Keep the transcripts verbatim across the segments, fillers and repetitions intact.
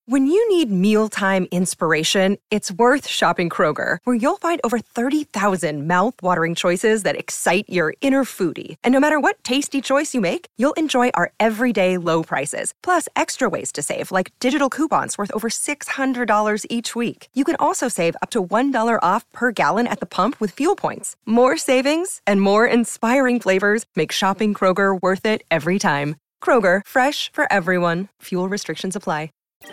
When you need mealtime inspiration, it's worth shopping Kroger, where you'll find over thirty thousand mouth-watering choices that excite your inner foodie. And no matter what tasty choice you make, you'll enjoy our everyday low prices, plus extra ways to save, like digital coupons worth over six hundred dollars each week. You can also save up to one dollar off per gallon at the pump with fuel points. More savings and more inspiring flavors make shopping Kroger worth it every time. Kroger, fresh for everyone. Fuel restrictions apply.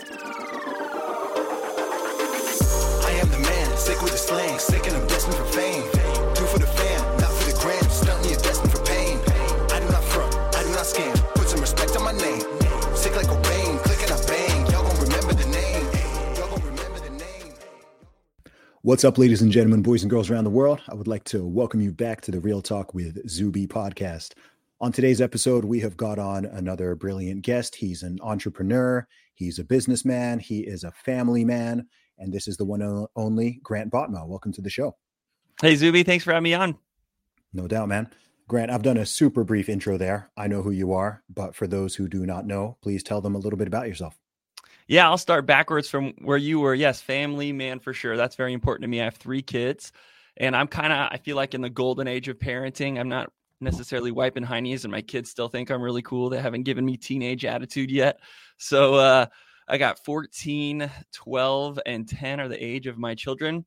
Sick with the slang, sick and I'm destined for fame. Do for the fam, not for the gram. Stunt you're destined for pain. I do not front, I do not scam. Put some respect on my name. Sick like a rain, click and I bang. Y'all gon' remember the name. Y'all gon' remember the name. What's up, ladies and gentlemen, boys and girls around the world? I would like to welcome you back to the Real Talk with Zuby podcast. On today's episode, we have got on another brilliant guest. He's an entrepreneur. He's a businessman. He is a family man. And this is the one and only Grant Botma. Welcome to the show. Hey, Zuby. Thanks for having me on. No doubt, man. Grant, I've done a super brief intro there. I know who you are, but for those who do not know, please tell them a little bit about yourself. Yeah, I'll start backwards from where you were. Yes, family man for sure. That's very important to me. I have three kids, and I'm kind of, I feel like in the golden age of parenting. I'm not necessarily wiping high knees, and my kids still think I'm really cool. They haven't given me teenage attitude yet. So, uh, I got fourteen, twelve, and ten are the age of my children.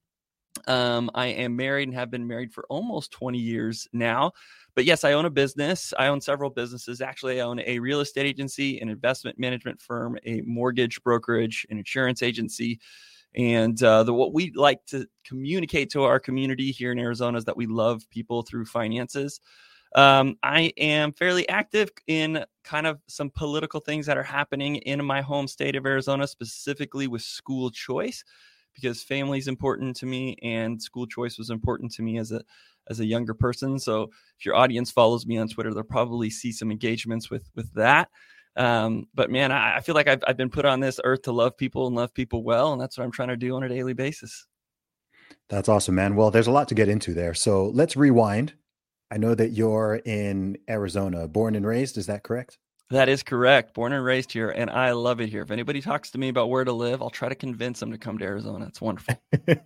Um, I am married and have been married for almost twenty years now. But yes, I own a business. I own several businesses. Actually, I own a real estate agency, an investment management firm, a mortgage brokerage, an insurance agency. And uh, the what we like to communicate to our community here in Arizona is that we love people through finances. Um, I am fairly active in kind of some political things that are happening in my home state of Arizona, specifically with school choice, because family is important to me and school choice was important to me as a as a younger person. So if your audience follows me on Twitter, they'll probably see some engagements with with that. Um, but man, I, I feel like I've, I've been put on this earth to love people and love people well, and that's what I'm trying to do on a daily basis. That's awesome, man. Well, there's a lot to get into there. So let's rewind. I know that you're in Arizona, born and raised. Is that correct? That is correct. Born and raised here, and I love it here. If anybody talks to me about where to live, I'll try to convince them to come to Arizona. It's wonderful.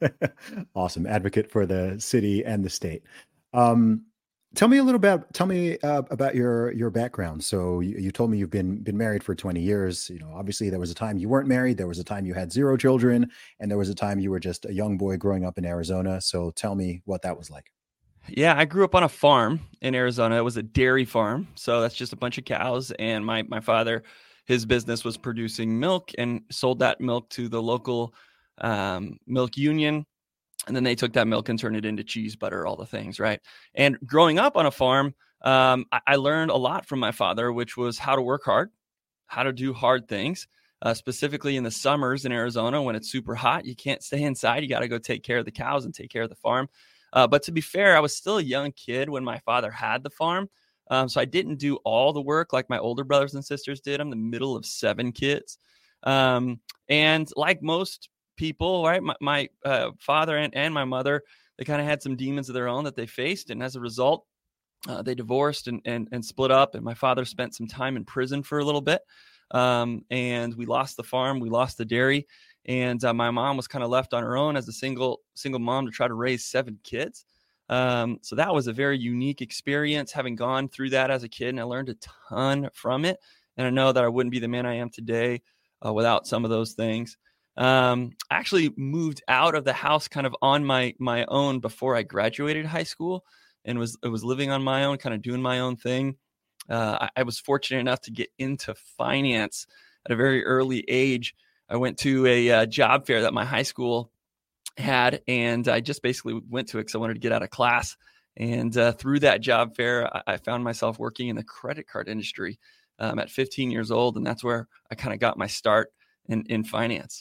Awesome. Advocate for the city and the state. Um, tell me a little about, tell me uh, about your, your background. So you, you told me you've been, been married for twenty years. You know, obviously there was a time you weren't married. There was a time you had zero children, and there was a time you were just a young boy growing up in Arizona. So tell me what that was like. Yeah, I grew up on a farm in Arizona. It was a dairy farm. So that's just a bunch of cows. And my my father, his business was producing milk and sold that milk to the local um, milk union. And then they took that milk and turned it into cheese, butter, all the things, right? And growing up on a farm, um, I, I learned a lot from my father, which was how to work hard, how to do hard things, uh, specifically in the summers in Arizona when it's super hot. You can't stay inside. You got to go take care of the cows and take care of the farm. Uh, but to be fair, I was still a young kid when my father had the farm. Um, so I didn't do all the work like my older brothers and sisters did. I'm the middle of seven kids. Um, and like most people, right, my, my uh, father and, and my mother, they kind of had some demons of their own that they faced. And as a result, uh, they divorced and, and, and split up. And my father spent some time in prison for a little bit. Um, and we lost the farm. We lost the dairy. And uh, my mom was kind of left on her own as a single single mom to try to raise seven kids. Um, so that was a very unique experience, having gone through that as a kid. And I learned a ton from it. And I know that I wouldn't be the man I am today uh, without some of those things. Um, I actually moved out of the house kind of on my my own before I graduated high school, and was was living on my own, kind of doing my own thing. Uh, I, I was fortunate enough to get into finance at a very early age. I went to a uh, job fair that my high school had, and I just basically went to it because I wanted to get out of class. And uh, through that job fair, I, I found myself working in the credit card industry um, at fifteen years old, and that's where I kind of got my start in, in finance.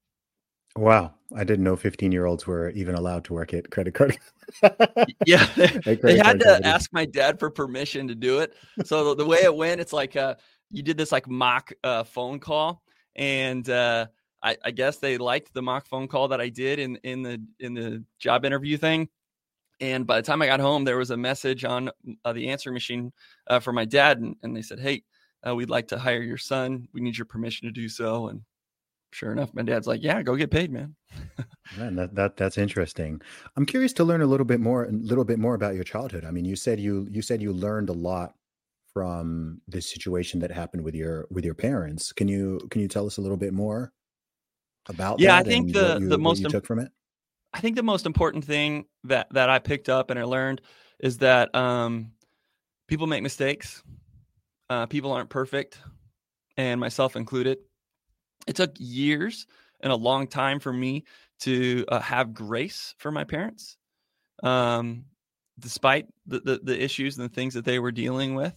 Wow. I didn't know fifteen-year-olds were even allowed to work at credit card. Yeah, they, credit they had card to companies. ask my dad for permission to do it. So the, the way it went, it's like uh, you did this like mock uh, phone call. And uh, I, I guess they liked the mock phone call that I did in, in the in the job interview thing. And by the time I got home, there was a message on uh, the answering machine uh, for my dad. And, and they said, hey, uh, we'd like to hire your son. We need your permission to do so. And sure enough, my dad's like, yeah, go get paid, man. Man, that, that that's interesting. I'm curious to learn a little bit more, a little bit more about your childhood. I mean, you said you you said you learned a lot from this situation that happened with your with your parents. Can you can you tell us a little bit more about Yeah, I that think and what the you the what most you im- took from it? I think the most important thing that that I picked up and I learned is that um, people make mistakes. Uh, people aren't perfect, and myself included. It took years and a long time for me to uh, have grace for my parents, um, despite the, the the issues and the things that they were dealing with.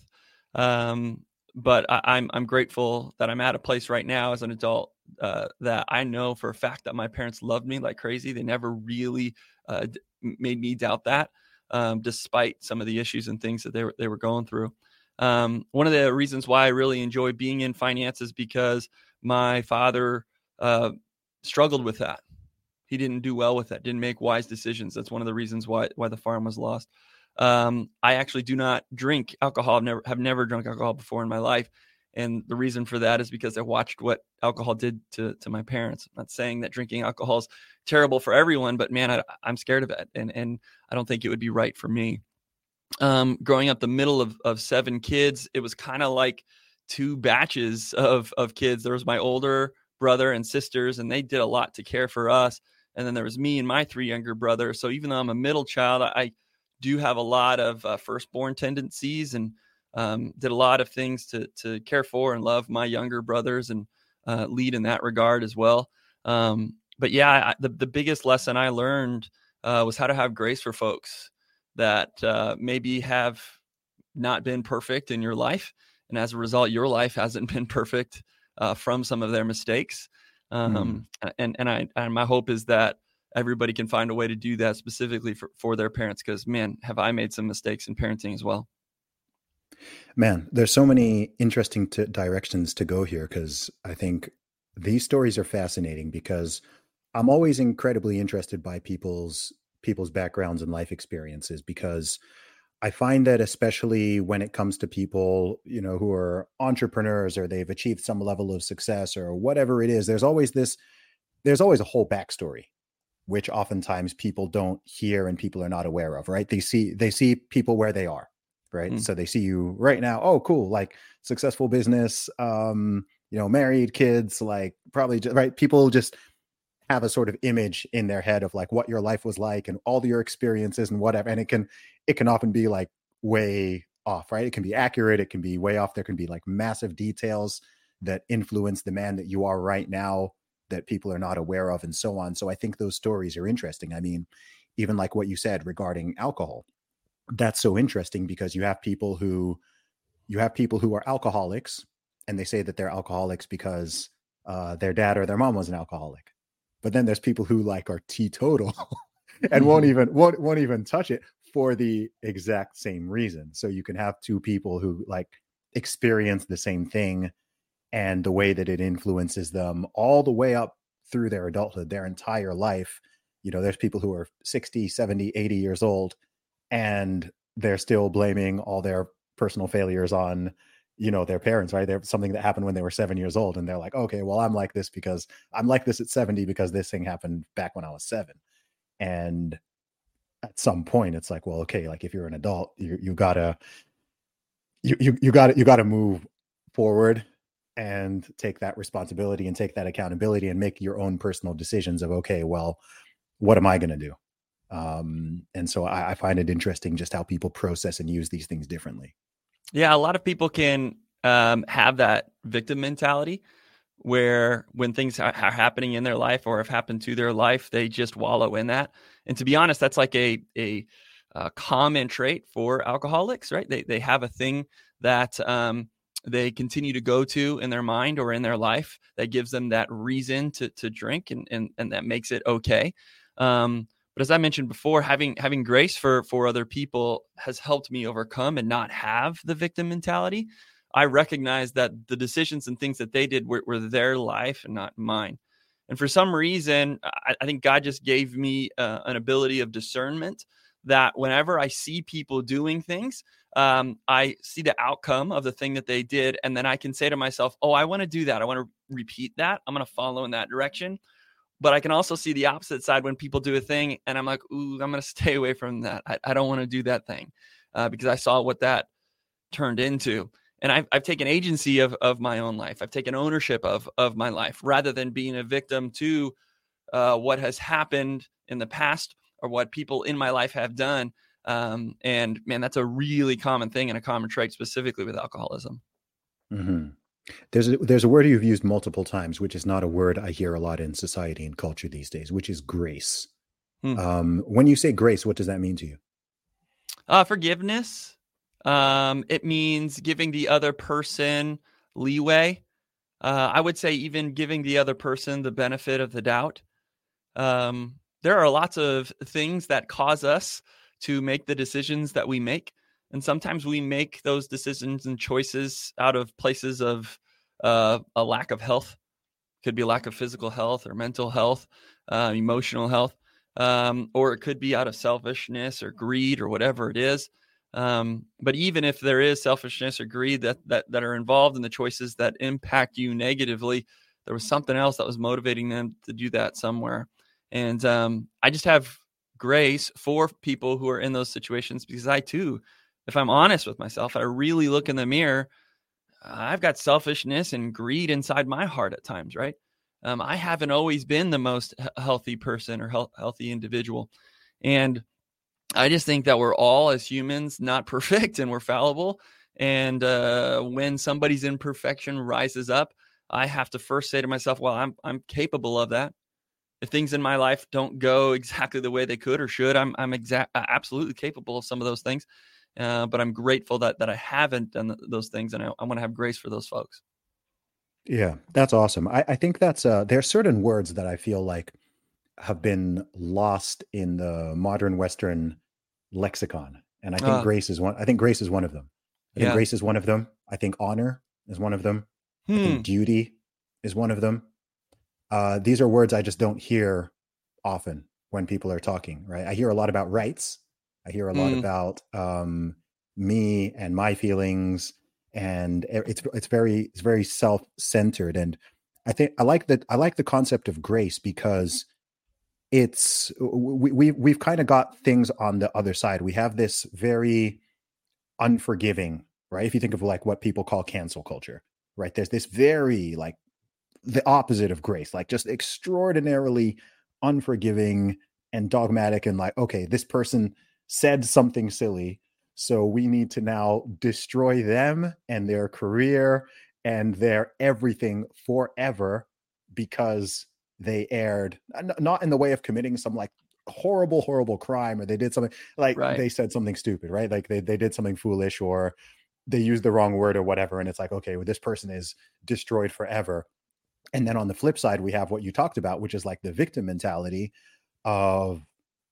Um, but I, I'm I'm grateful that I'm at a place right now as an adult uh, that I know for a fact that my parents loved me like crazy. They never really uh, d- made me doubt that, um, despite some of the issues and things that they were they were going through. Um, one of the reasons why I really enjoy being in finance is because my father uh, struggled with that. He didn't do well with that, didn't make wise decisions. That's one of the reasons why why the farm was lost. Um, I actually do not drink alcohol. I've never have never drunk alcohol before in my life. And the reason for that is because I watched what alcohol did to, to my parents. I'm not saying that drinking alcohol is terrible for everyone, but man, I, I'm scared of it. And, and I don't think it would be right for me. Um, growing up the middle of, of seven kids, it was kind of like two batches of, of kids. There was my older brother and sisters, and they did a lot to care for us. And then there was me and my three younger brothers. So even though I'm a middle child, I do have a lot of uh, firstborn tendencies, and um, did a lot of things to to care for and love my younger brothers and uh, lead in that regard as well. Um, but yeah, I, the, the biggest lesson I learned uh, was how to have grace for folks that uh, maybe have not been perfect in your life. And as a result, your life hasn't been perfect uh, from some of their mistakes. Um, mm. And and I and my hope is that everybody can find a way to do that specifically for, for their parents, because, man, have I made some mistakes in parenting as well. Man, there's so many interesting t- directions to go here, because I think these stories are fascinating, because I'm always incredibly interested by people's people's backgrounds and life experiences, because I find that especially when it comes to people, you know, who are entrepreneurs or they've achieved some level of success or whatever it is, there's always this, there's always a whole backstory, which oftentimes people don't hear and people are not aware of, right? They see, they see people where they are, right? Mm. So they see you right now. Oh, cool. Like successful business, um, you know, married, kids, like probably just, right. People just have a sort of image in their head of like what your life was like and all your experiences and whatever. And it can, it can often be like way off, right? It can be accurate. It can be way off. There can be like massive details that influence the man that you are right now that people are not aware of, and so on. So I think those stories are interesting. I mean, even like what you said regarding alcohol, that's so interesting, because you have people who, you have people who are alcoholics, and they say that they're alcoholics because uh, their dad or their mom was an alcoholic. But then there's people who like are teetotal and won't even won't, won't even touch it for the exact same reason. So you can have two people who like experience the same thing, and the way that it influences them all the way up through their adulthood, their entire life. You know, there's people who are sixty, seventy, eighty years old, and they're still blaming all their personal failures on, you know, their parents, right? They're something that happened when they were seven years old. And they're like, okay, well, I'm like this because I'm like this at seventy because this thing happened back when I was seven. And at some point it's like, well, okay, like if you're an adult, you you gotta, you, you, you gotta, you gotta move forward and take that responsibility and take that accountability and make your own personal decisions of, okay, well, what am I going to do? Um, and so I, I find it interesting just how people process and use these things differently. Yeah, a lot of people can um, have that victim mentality where when things are happening in their life or have happened to their life, they just wallow in that. And to be honest, that's like a a, a common trait for alcoholics, right? They they have a thing that um, they continue to go to in their mind or in their life that gives them that reason to to drink, and and, and that makes it okay. Um, But as I mentioned before, having having grace for for other people has helped me overcome and not have the victim mentality. I recognize that the decisions and things that they did were, were their life and not mine. And for some reason, I, I think God just gave me uh, an ability of discernment that whenever I see people doing things, um, I see the outcome of the thing that they did. And then I can say to myself, oh, I want to do that. I want to repeat that. I'm going to follow in that direction. But I can also see the opposite side when people do a thing and I'm like, ooh, I'm going to stay away from that. I, I don't want to do that thing uh, because I saw what that turned into. And I've, I've taken agency of, of my own life. I've taken ownership of, of my life rather than being a victim to uh, what has happened in the past or what people in my life have done. Um, and man, that's a really common thing and a common trait specifically with alcoholism. Mm-hmm. There's a, there's a word you've used multiple times, which is not a word I hear a lot in society and culture these days, which is grace. Hmm. Um, when you say grace, what does that mean to you? Uh, forgiveness. Um, it means giving the other person leeway. Uh, I would say even giving the other person the benefit of the doubt. Um, there are lots of things that cause us to make the decisions that we make. And sometimes we make those decisions and choices out of places of uh, a lack of health. Could be a lack of physical health or mental health, uh, emotional health, um, or it could be out of selfishness or greed or whatever it is. Um, but even if there is selfishness or greed that, that that are involved in the choices that impact you negatively, there was something else that was motivating them to do that somewhere. And um, I just have grace for people who are in those situations because I too, if I'm honest with myself, I really look in the mirror, I've got selfishness and greed inside my heart at times, right? Um, I haven't always been the most healthy person or health, healthy individual. And I just think that we're all, as humans, not perfect and we're fallible. And uh, when somebody's imperfection rises up, I have to first say to myself, well, I'm I'm capable of that. If things in my life don't go exactly the way they could or should, I'm I'm exact absolutely capable of some of those things. Uh, but I'm grateful that that I haven't done those things, and I, I want to have grace for those folks. Yeah, that's awesome. I, I think that's uh, there are certain words that I feel like have been lost in the modern Western lexicon, and I think uh, grace is one. I think grace is one of them. I think yeah. grace is one of them. I think honor is one of them. Hmm. I think duty is one of them. Uh, these are words I just don't hear often when people are talking, right? I hear a lot about rights. I hear a lot mm. about um, me and my feelings, and it's it's very it's very self-centered. And I think I like that I like the concept of grace because it's we, we we've kind of got things on the other side. We have this very unforgiving, right? If you think of like what people call cancel culture, right? There's this very like the opposite of grace, like just extraordinarily unforgiving and dogmatic and like, okay, this person said something silly, so we need to now destroy them and their career and their everything forever because they erred, not in the way of committing some like horrible, horrible crime, or they did something like right. they said something stupid, right? Like they, they did something foolish or they used the wrong word or whatever. And it's like, okay, well, this person is destroyed forever. And then on the flip side, we have what you talked about, which is like the victim mentality of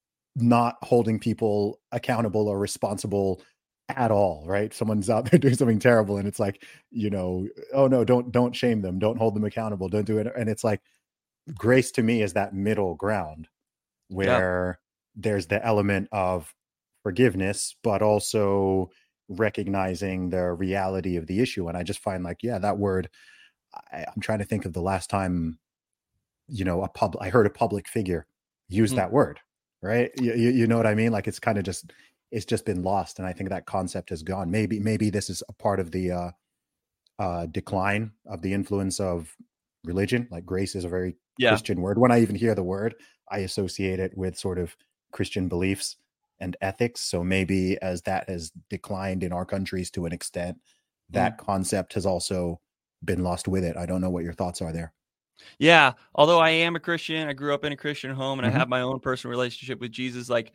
not holding people accountable or responsible at all, right? Someone's out there doing something terrible and it's like, you know, oh no, don't, don't shame them. Don't hold them accountable. Don't do it. And it's like, grace to me is that middle ground where yeah. there's the element of forgiveness, but also recognizing the reality of the issue. And I just find like, yeah, that word, I, I'm trying to think of the last time, you know, a pub, I heard a public figure use mm-hmm. that word, right? You, you, you know what I mean? Like it's kind of just, it's just been lost. And I think that concept has gone. Maybe, maybe this is a part of the uh, uh, decline of the influence of religion. Like grace is a very yeah. Christian word. When I even hear the word, I associate it with sort of Christian beliefs and ethics. So maybe as that has declined in our countries to an extent, that mm. concept has also been lost with it. I don't know what your thoughts are there. Yeah. Although I am a Christian, I grew up in a Christian home and mm-hmm. I have my own personal relationship with Jesus. Like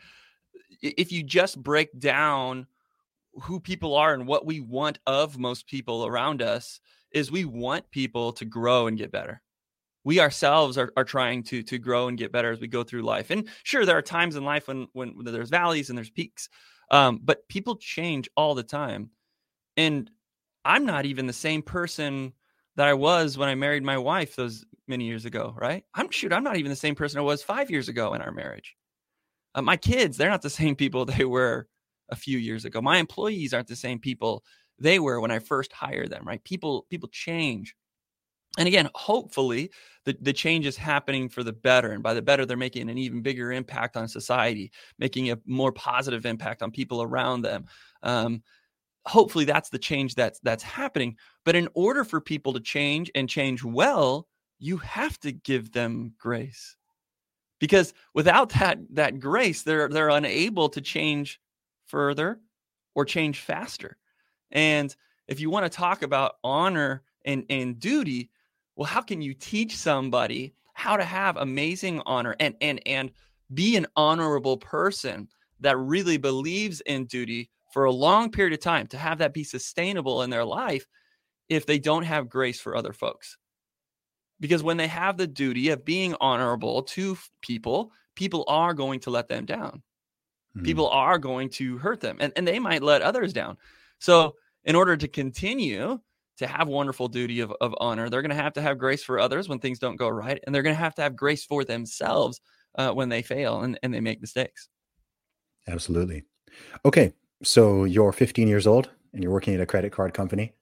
if you just break down who people are and what we want of most people around us is we want people to grow and get better. We ourselves are, are trying to, to grow and get better as we go through life. And sure, there are times in life when, when, when there's valleys and there's peaks, um, but people change all the time. And I'm not even the same person that I was when I married my wife those many years ago, right? I'm shoot, I'm not even the same person I was five years ago in our marriage. Uh, my kids, they're not the same people they were a few years ago. My employees aren't the same people they were when I first hired them, right? People, people change. And again, hopefully the, the change is happening for the better. And by the better, they're making an even bigger impact on society, making a more positive impact on people around them. Um, hopefully that's the change that's that's happening. But in order for people to change and change well, you have to give them grace. Because without that that grace, they're they're unable to change further or change faster. And if you want to talk about honor and, and duty, well, how can you teach somebody how to have amazing honor and and and be an honorable person that really believes in duty for a long period of time, to have that be sustainable in their life if they don't have grace for other folks? Because when they have the duty of being honorable to people, people are going to let them down. Mm. People are going to hurt them, and, and they might let others down. So in order to continue to have wonderful duty of, of honor, they're going to have to have grace for others when things don't go right. And they're going to have to have grace for themselves uh, when they fail and, and they make mistakes. Absolutely. Okay. So you're fifteen years old and you're working at a credit card company.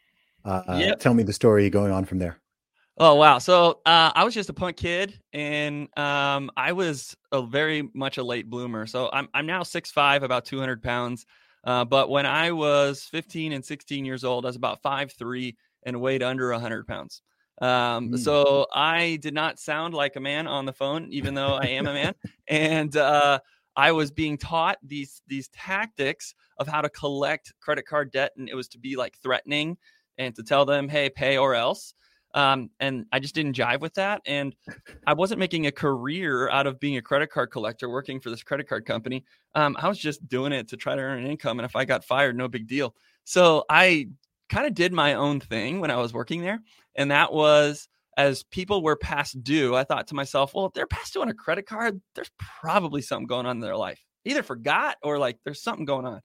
Uh, yep. Tell me the story going on from there. Oh, wow. So uh, I was just a punk kid, and um, I was a very much a late bloomer. So I'm I'm now six five, about two hundred pounds. Uh, but when I was fifteen and sixteen years old, I was about five three and weighed under one hundred pounds. Um, mm. So I did not sound like a man on the phone, even though I am a man. And uh, I was being taught these these tactics of how to collect credit card debt. And it was to be like threatening and to tell them, hey, pay or else. Um, and I just didn't jive with that. And I wasn't making a career out of being a credit card collector, working for this credit card company. Um, I was just doing it to try to earn an income. And if I got fired, no big deal. So I kind of did my own thing when I was working there. And that was, as people were past due, I thought to myself, well, if they're past due on a credit card, there's probably something going on in their life. Either forgot or like there's something going on.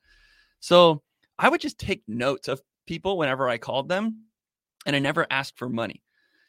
So I would just take notes of people whenever I called them. And I never asked for money.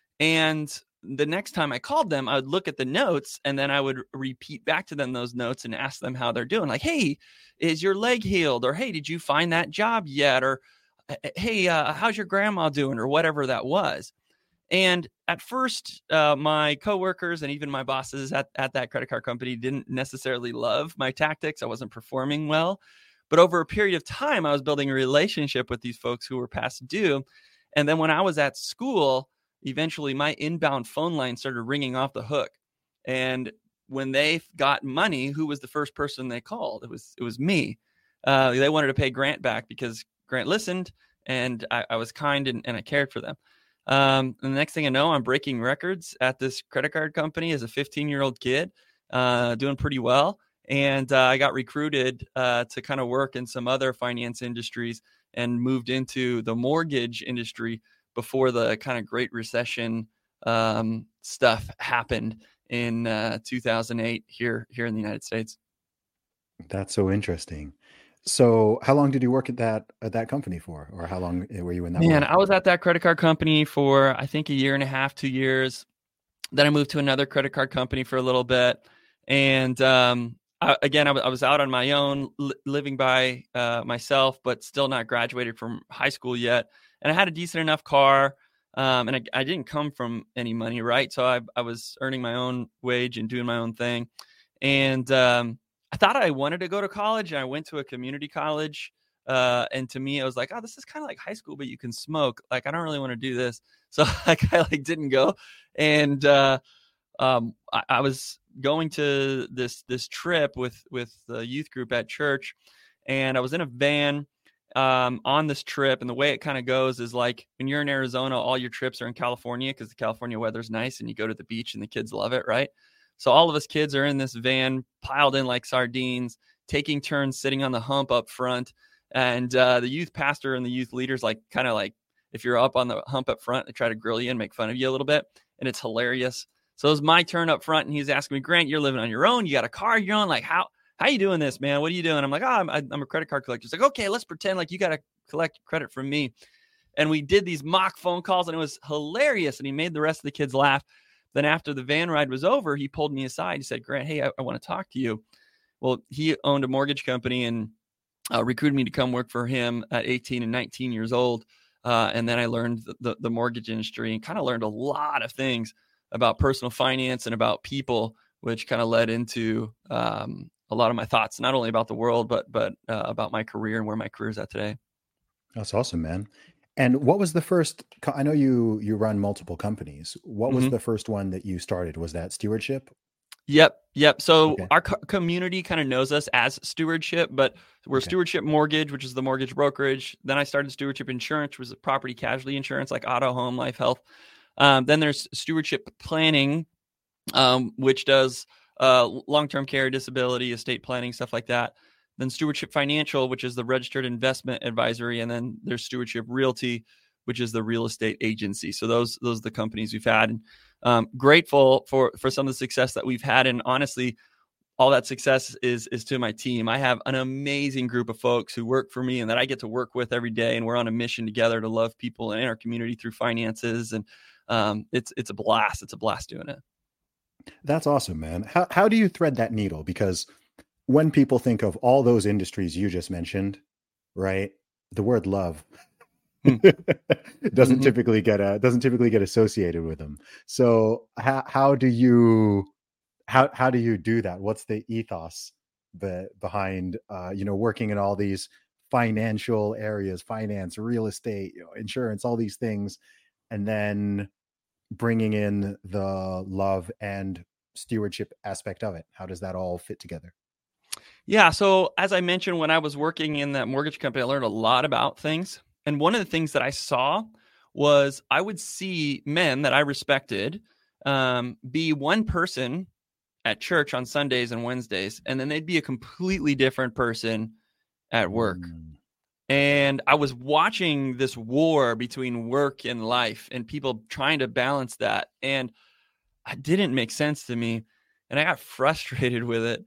And the next time I called them, I would look at the notes and then I would repeat back to them those notes and ask them how they're doing. Like, hey, is your leg healed? Or, hey, did you find that job yet? Or, hey, uh, how's your grandma doing? Or whatever that was. And at first, uh, my coworkers and even my bosses at, at that credit card company didn't necessarily love my tactics. I wasn't performing well. But over a period of time, I was building a relationship with these folks who were past due. And then when I was at school, eventually my inbound phone line started ringing off the hook. And when they got money, who was the first person they called? It was it was me. Uh, they wanted to pay Grant back because Grant listened and I, I was kind and, and I cared for them. Um, and the next thing I know, I'm breaking records at this credit card company as a fifteen-year-old kid, uh, doing pretty well. And uh, I got recruited uh, to kind of work in some other finance industries and moved into the mortgage industry before the kind of Great Recession um, stuff happened in uh, two thousand eight here, here in the United States. That's so interesting. So how long did you work at that at that company for? Or how long were you in that? Man, role? I was at that credit card company for, I think, a year and a half, two years. Then I moved to another credit card company for a little bit. And um, I, again, I, w- I was out on my own, li- living by uh, myself, but still not graduated from high school yet. And I had a decent enough car. Um, and I, I didn't come from any money, right? So I, I was earning my own wage and doing my own thing. And um, I thought I wanted to go to college, and I went to a community college. Uh, and to me, I was like, oh, this is kind of like high school, but you can smoke. Like, I don't really want to do this. So like, I like didn't go. And uh, um, I, I was going to this this trip with, with the youth group at church. And I was in a van um, on this trip. And the way it kind of goes is like when you're in Arizona, all your trips are in California because the California weather's nice and you go to the beach and the kids love it, right? So all of us kids are in this van piled in like sardines, taking turns sitting on the hump up front. And uh, the youth pastor and the youth leaders, like kind of like if you're up on the hump up front, they try to grill you and make fun of you a little bit. And it's hilarious. So it was my turn up front. And he's asking me, Grant, you're living on your own. You got a car you're on. Like, how how you doing this, man? What are you doing? I'm like, oh, I'm, I'm a credit card collector. He's like, okay, let's pretend like you got to collect credit from me. And we did these mock phone calls and it was hilarious. And he made the rest of the kids laugh. Then after the van ride was over, he pulled me aside. He said, Grant, hey, I, I want to talk to you. Well, he owned a mortgage company and uh, recruited me to come work for him at eighteen and nineteen years old. Uh, and then I learned the, the, the mortgage industry and kind of learned a lot of things about personal finance and about people, which kind of led into um, a lot of my thoughts, not only about the world, but but uh, about my career and where my career is at today. That's awesome, man. And what was the first, co- I know you you run multiple companies. What was Mhm. the first one that you started? Was that Stewardship? Yep, yep. So Okay. our co- community kind of knows us as Stewardship, but we're Okay. Stewardship Mortgage, which is the mortgage brokerage. Then I started Stewardship Insurance, which was property casualty insurance like auto, home, life, health. Um, then there's Stewardship Planning, um, which does uh, long-term care, disability, estate planning, stuff like that. Then Stewardship Financial, which is the registered investment advisory, and then there's Stewardship Realty, which is the real estate agency. So those those are the companies we've had, and um, grateful for for some of the success that we've had. And honestly, all that success is is to my team. I have an amazing group of folks who work for me and that I get to work with every day, and we're on a mission together to love people and in our community through finances. And um, it's it's a blast. It's a blast doing it. That's awesome, man. How how do you thread that needle? Because when people think of all those industries you just mentioned, right? The word love Hmm. doesn't Mhm. typically get a doesn't typically get associated with them. So how how do you how how do you do that? What's the ethos be, behind uh, you know, working in all these financial areas, finance, real estate, you know, insurance, all these things, and then bringing in the love and stewardship aspect of it? How does that all fit together? Yeah. So as I mentioned, when I was working in that mortgage company, I learned a lot about things. And one of the things that I saw was I would see men that I respected um, be one person at church on Sundays and Wednesdays, and then they'd be a completely different person at work. Mm. And I was watching this war between work and life and people trying to balance that. And it didn't make sense to me. And I got frustrated with it.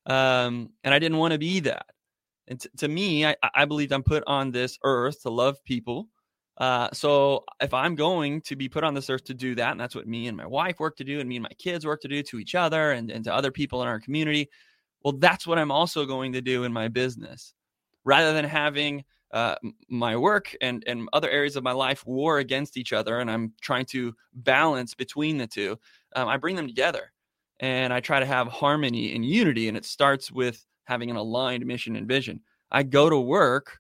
Um, and I didn't want to be that. And t- to me, I, I believed I'm put on this earth to love people. Uh, so if I'm going to be put on this earth to do that, and that's what me and my wife work to do, and me and my kids work to do to each other and, and to other people in our community, well, that's what I'm also going to do in my business. Rather than having uh, m- my work and, and other areas of my life war against each other, and I'm trying to balance between the two, um, I bring them together. And I try to have harmony and unity, and it starts with having an aligned mission and vision. I go to work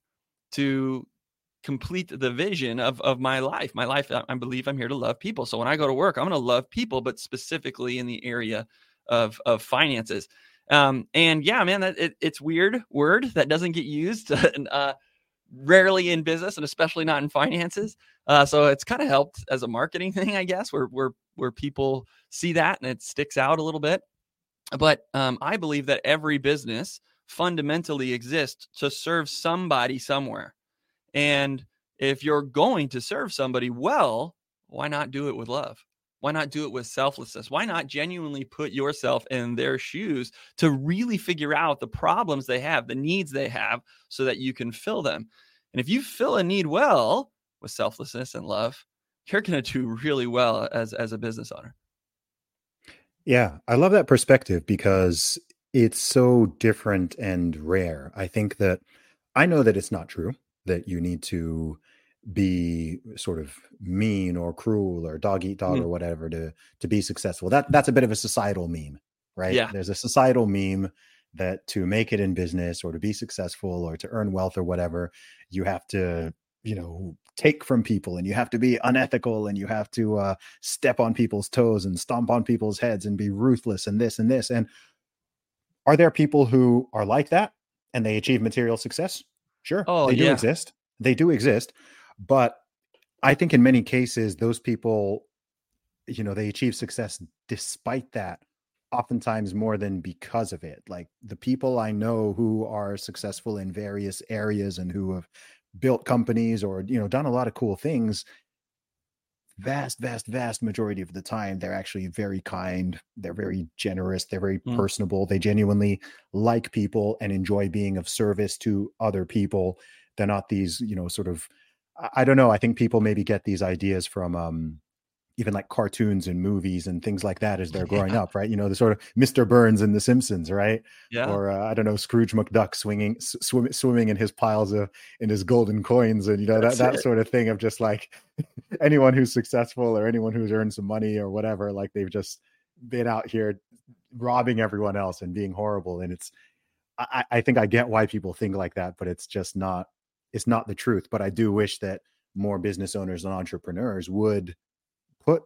to complete the vision of, of my life. My life, I believe I'm here to love people. So when I go to work, I'm going to love people, but specifically in the area of, of finances. Um, and yeah, man, that it, it's weird word that doesn't get used uh, rarely in business, and especially not in finances. Uh, so it's kind of helped as a marketing thing, I guess, where where where people see that and it sticks out a little bit. But um, I believe that every business fundamentally exists to serve somebody somewhere. And if you're going to serve somebody well, why not do it with love? Why not do it with selflessness? Why not genuinely put yourself in their shoes to really figure out the problems they have, the needs they have, so that you can fill them? And if you fill a need well with selflessness and love, you're going to do really well as, as a business owner. Yeah, I love that perspective because it's so different and rare. I think that I know that it's not true that you need to be sort of mean or cruel or dog eat dog Mhm. or whatever to to be successful. That that's a bit of a societal meme, right? Yeah. There's a societal meme that to make it in business or to be successful or to earn wealth or whatever, you have to, you know, take from people and you have to be unethical and you have to uh, step on people's toes and stomp on people's heads and be ruthless and this and this. And are there people who are like that and they achieve material success? Sure, Oh, they do yeah. exist. They do exist. But I think in many cases, those people, you know, they achieve success despite that, oftentimes more than because of it. Like the people I know who are successful in various areas and who have built companies or, you know, done a lot of cool things, vast, vast, vast majority of the time, they're actually very kind. They're very generous. They're very Mm. personable. They genuinely like people and enjoy being of service to other people. They're not these, you know, sort of, I I don't know. I think people maybe get these ideas from, um, even like cartoons and movies and things like that as they're growing yeah. up, right? You know, the sort of Mister Burns and The Simpsons, right? Yeah. Or uh, I don't know, Scrooge McDuck swinging, sw- swimming in his piles of in his golden coins, and you know that that sort of thing of just like anyone who's successful or anyone who's earned some money or whatever, like they've just been out here robbing everyone else and being horrible. And it's, I, I think I get why people think like that, but it's just not, it's not the truth. But I do wish that more business owners and entrepreneurs would put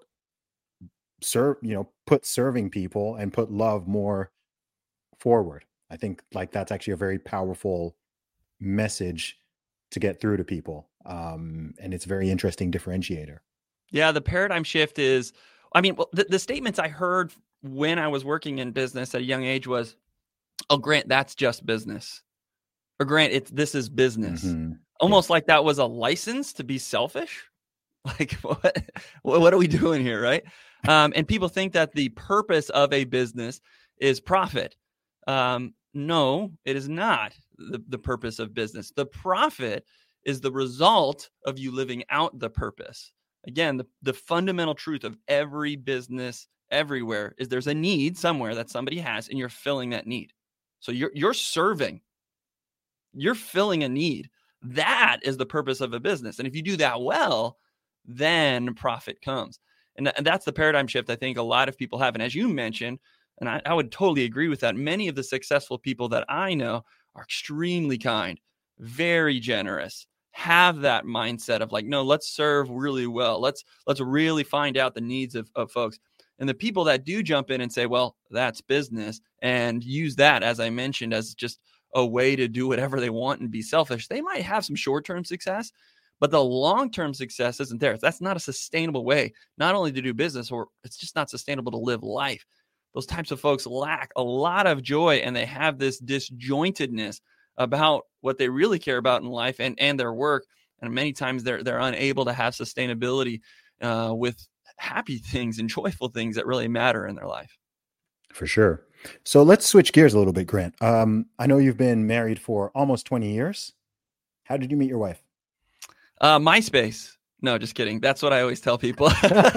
serve, you know, put serving people and put love more forward. I think like that's actually a very powerful message to get through to people. Um, and it's a very interesting differentiator. Yeah. The paradigm shift is, I mean, well, the, the statements I heard when I was working in business at a young age was, oh, Grant, that's just business. Or Grant, it's, this is business. Mm-hmm. Almost yeah. like that was a license to be selfish. Like, what, what are we doing here, right? Um, and people think that the purpose of a business is profit. Um, no, it is not the, the purpose of business. The profit is the result of you living out the purpose. Again, the, the fundamental truth of every business everywhere is there's a need somewhere that somebody has, and you're filling that need. So you're you're serving, you're filling a need. That is the purpose of a business. And if you do that well, then profit comes. And, th- and that's the paradigm shift I think a lot of people have. And as you mentioned, and I, I would totally agree with that, many of the successful people that I know are extremely kind, very generous, have that mindset of like, no, let's serve really well. Let's let's really find out the needs of, of folks. And the people that do jump in and say, well, that's business, and use that, as I mentioned, as just a way to do whatever they want and be selfish, they might have some short-term success, but the long-term success isn't there. That's not a sustainable way, not only to do business, or it's just not sustainable to live life. Those types of folks lack a lot of joy, and they have this disjointedness about what they really care about in life and, and their work. And many times they're they're unable to have sustainability uh, with happy things and joyful things that really matter in their life. For sure. So let's switch gears a little bit, Grant. Um, I know you've been married for almost twenty years. How did you meet your wife? Uh, MySpace. No, just kidding. That's what I always tell people.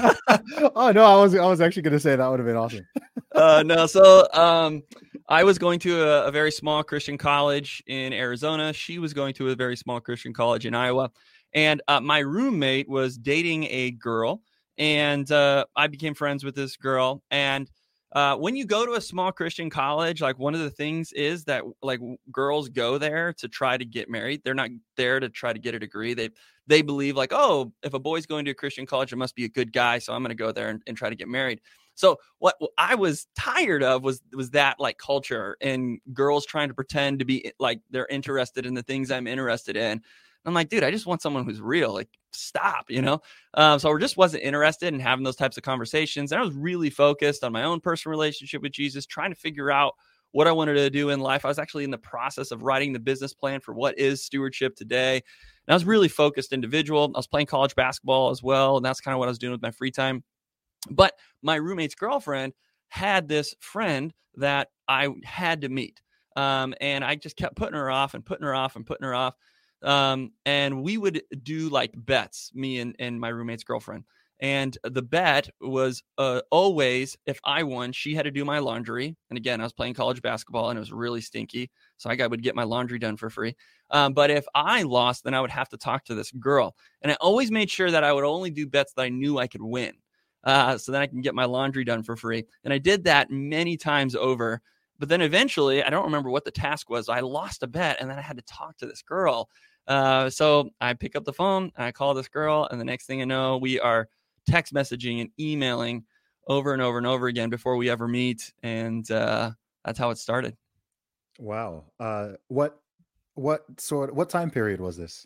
Oh no, I was I was actually going to say that would have been awesome. uh, no, so um, I was going to a, a very small Christian college in Arizona. She was going to a very small Christian college in Iowa, and uh, my roommate was dating a girl, and uh, I became friends with this girl. And uh, when you go to a small Christian college, like one of the things is that like girls go there to try to get married. They're not there to try to get a degree. They they believe like, oh, if a boy's going to a Christian college, it must be a good guy. So I'm going to go there and, and try to get married. So what I was tired of was was that like culture and girls trying to pretend to be like they're interested in the things I'm interested in. I'm like, dude, I just want someone who's real. Like, stop, you know? Um, so I just wasn't interested in having those types of conversations. And I was really focused on my own personal relationship with Jesus, trying to figure out what I wanted to do in life. I was actually in the process of writing the business plan for what is stewardship today. And I was really focused individual. I was playing college basketball as well. And that's kind of what I was doing with my free time. But my roommate's girlfriend had this friend that I had to meet. Um, and I just kept putting her off and putting her off and putting her off. Um, and we would do like bets, me and, and my roommate's girlfriend. And the bet was uh, always, if I won, she had to do my laundry. And again, I was playing college basketball and it was really stinky. So I would get my laundry done for free. Um, but if I lost, then I would have to talk to this girl. And I always made sure that I would only do bets that I knew I could win. Uh, so then I can get my laundry done for free. And I did that many times over. But then eventually, I don't remember what the task was. I lost a bet and then I had to talk to this girl. Uh, so I pick up the phone, and I call this girl, and the next thing I know, we are text messaging and emailing over and over and over again before we ever meet. And uh, that's how it started. Wow. Uh, what, what sort, what time period was this?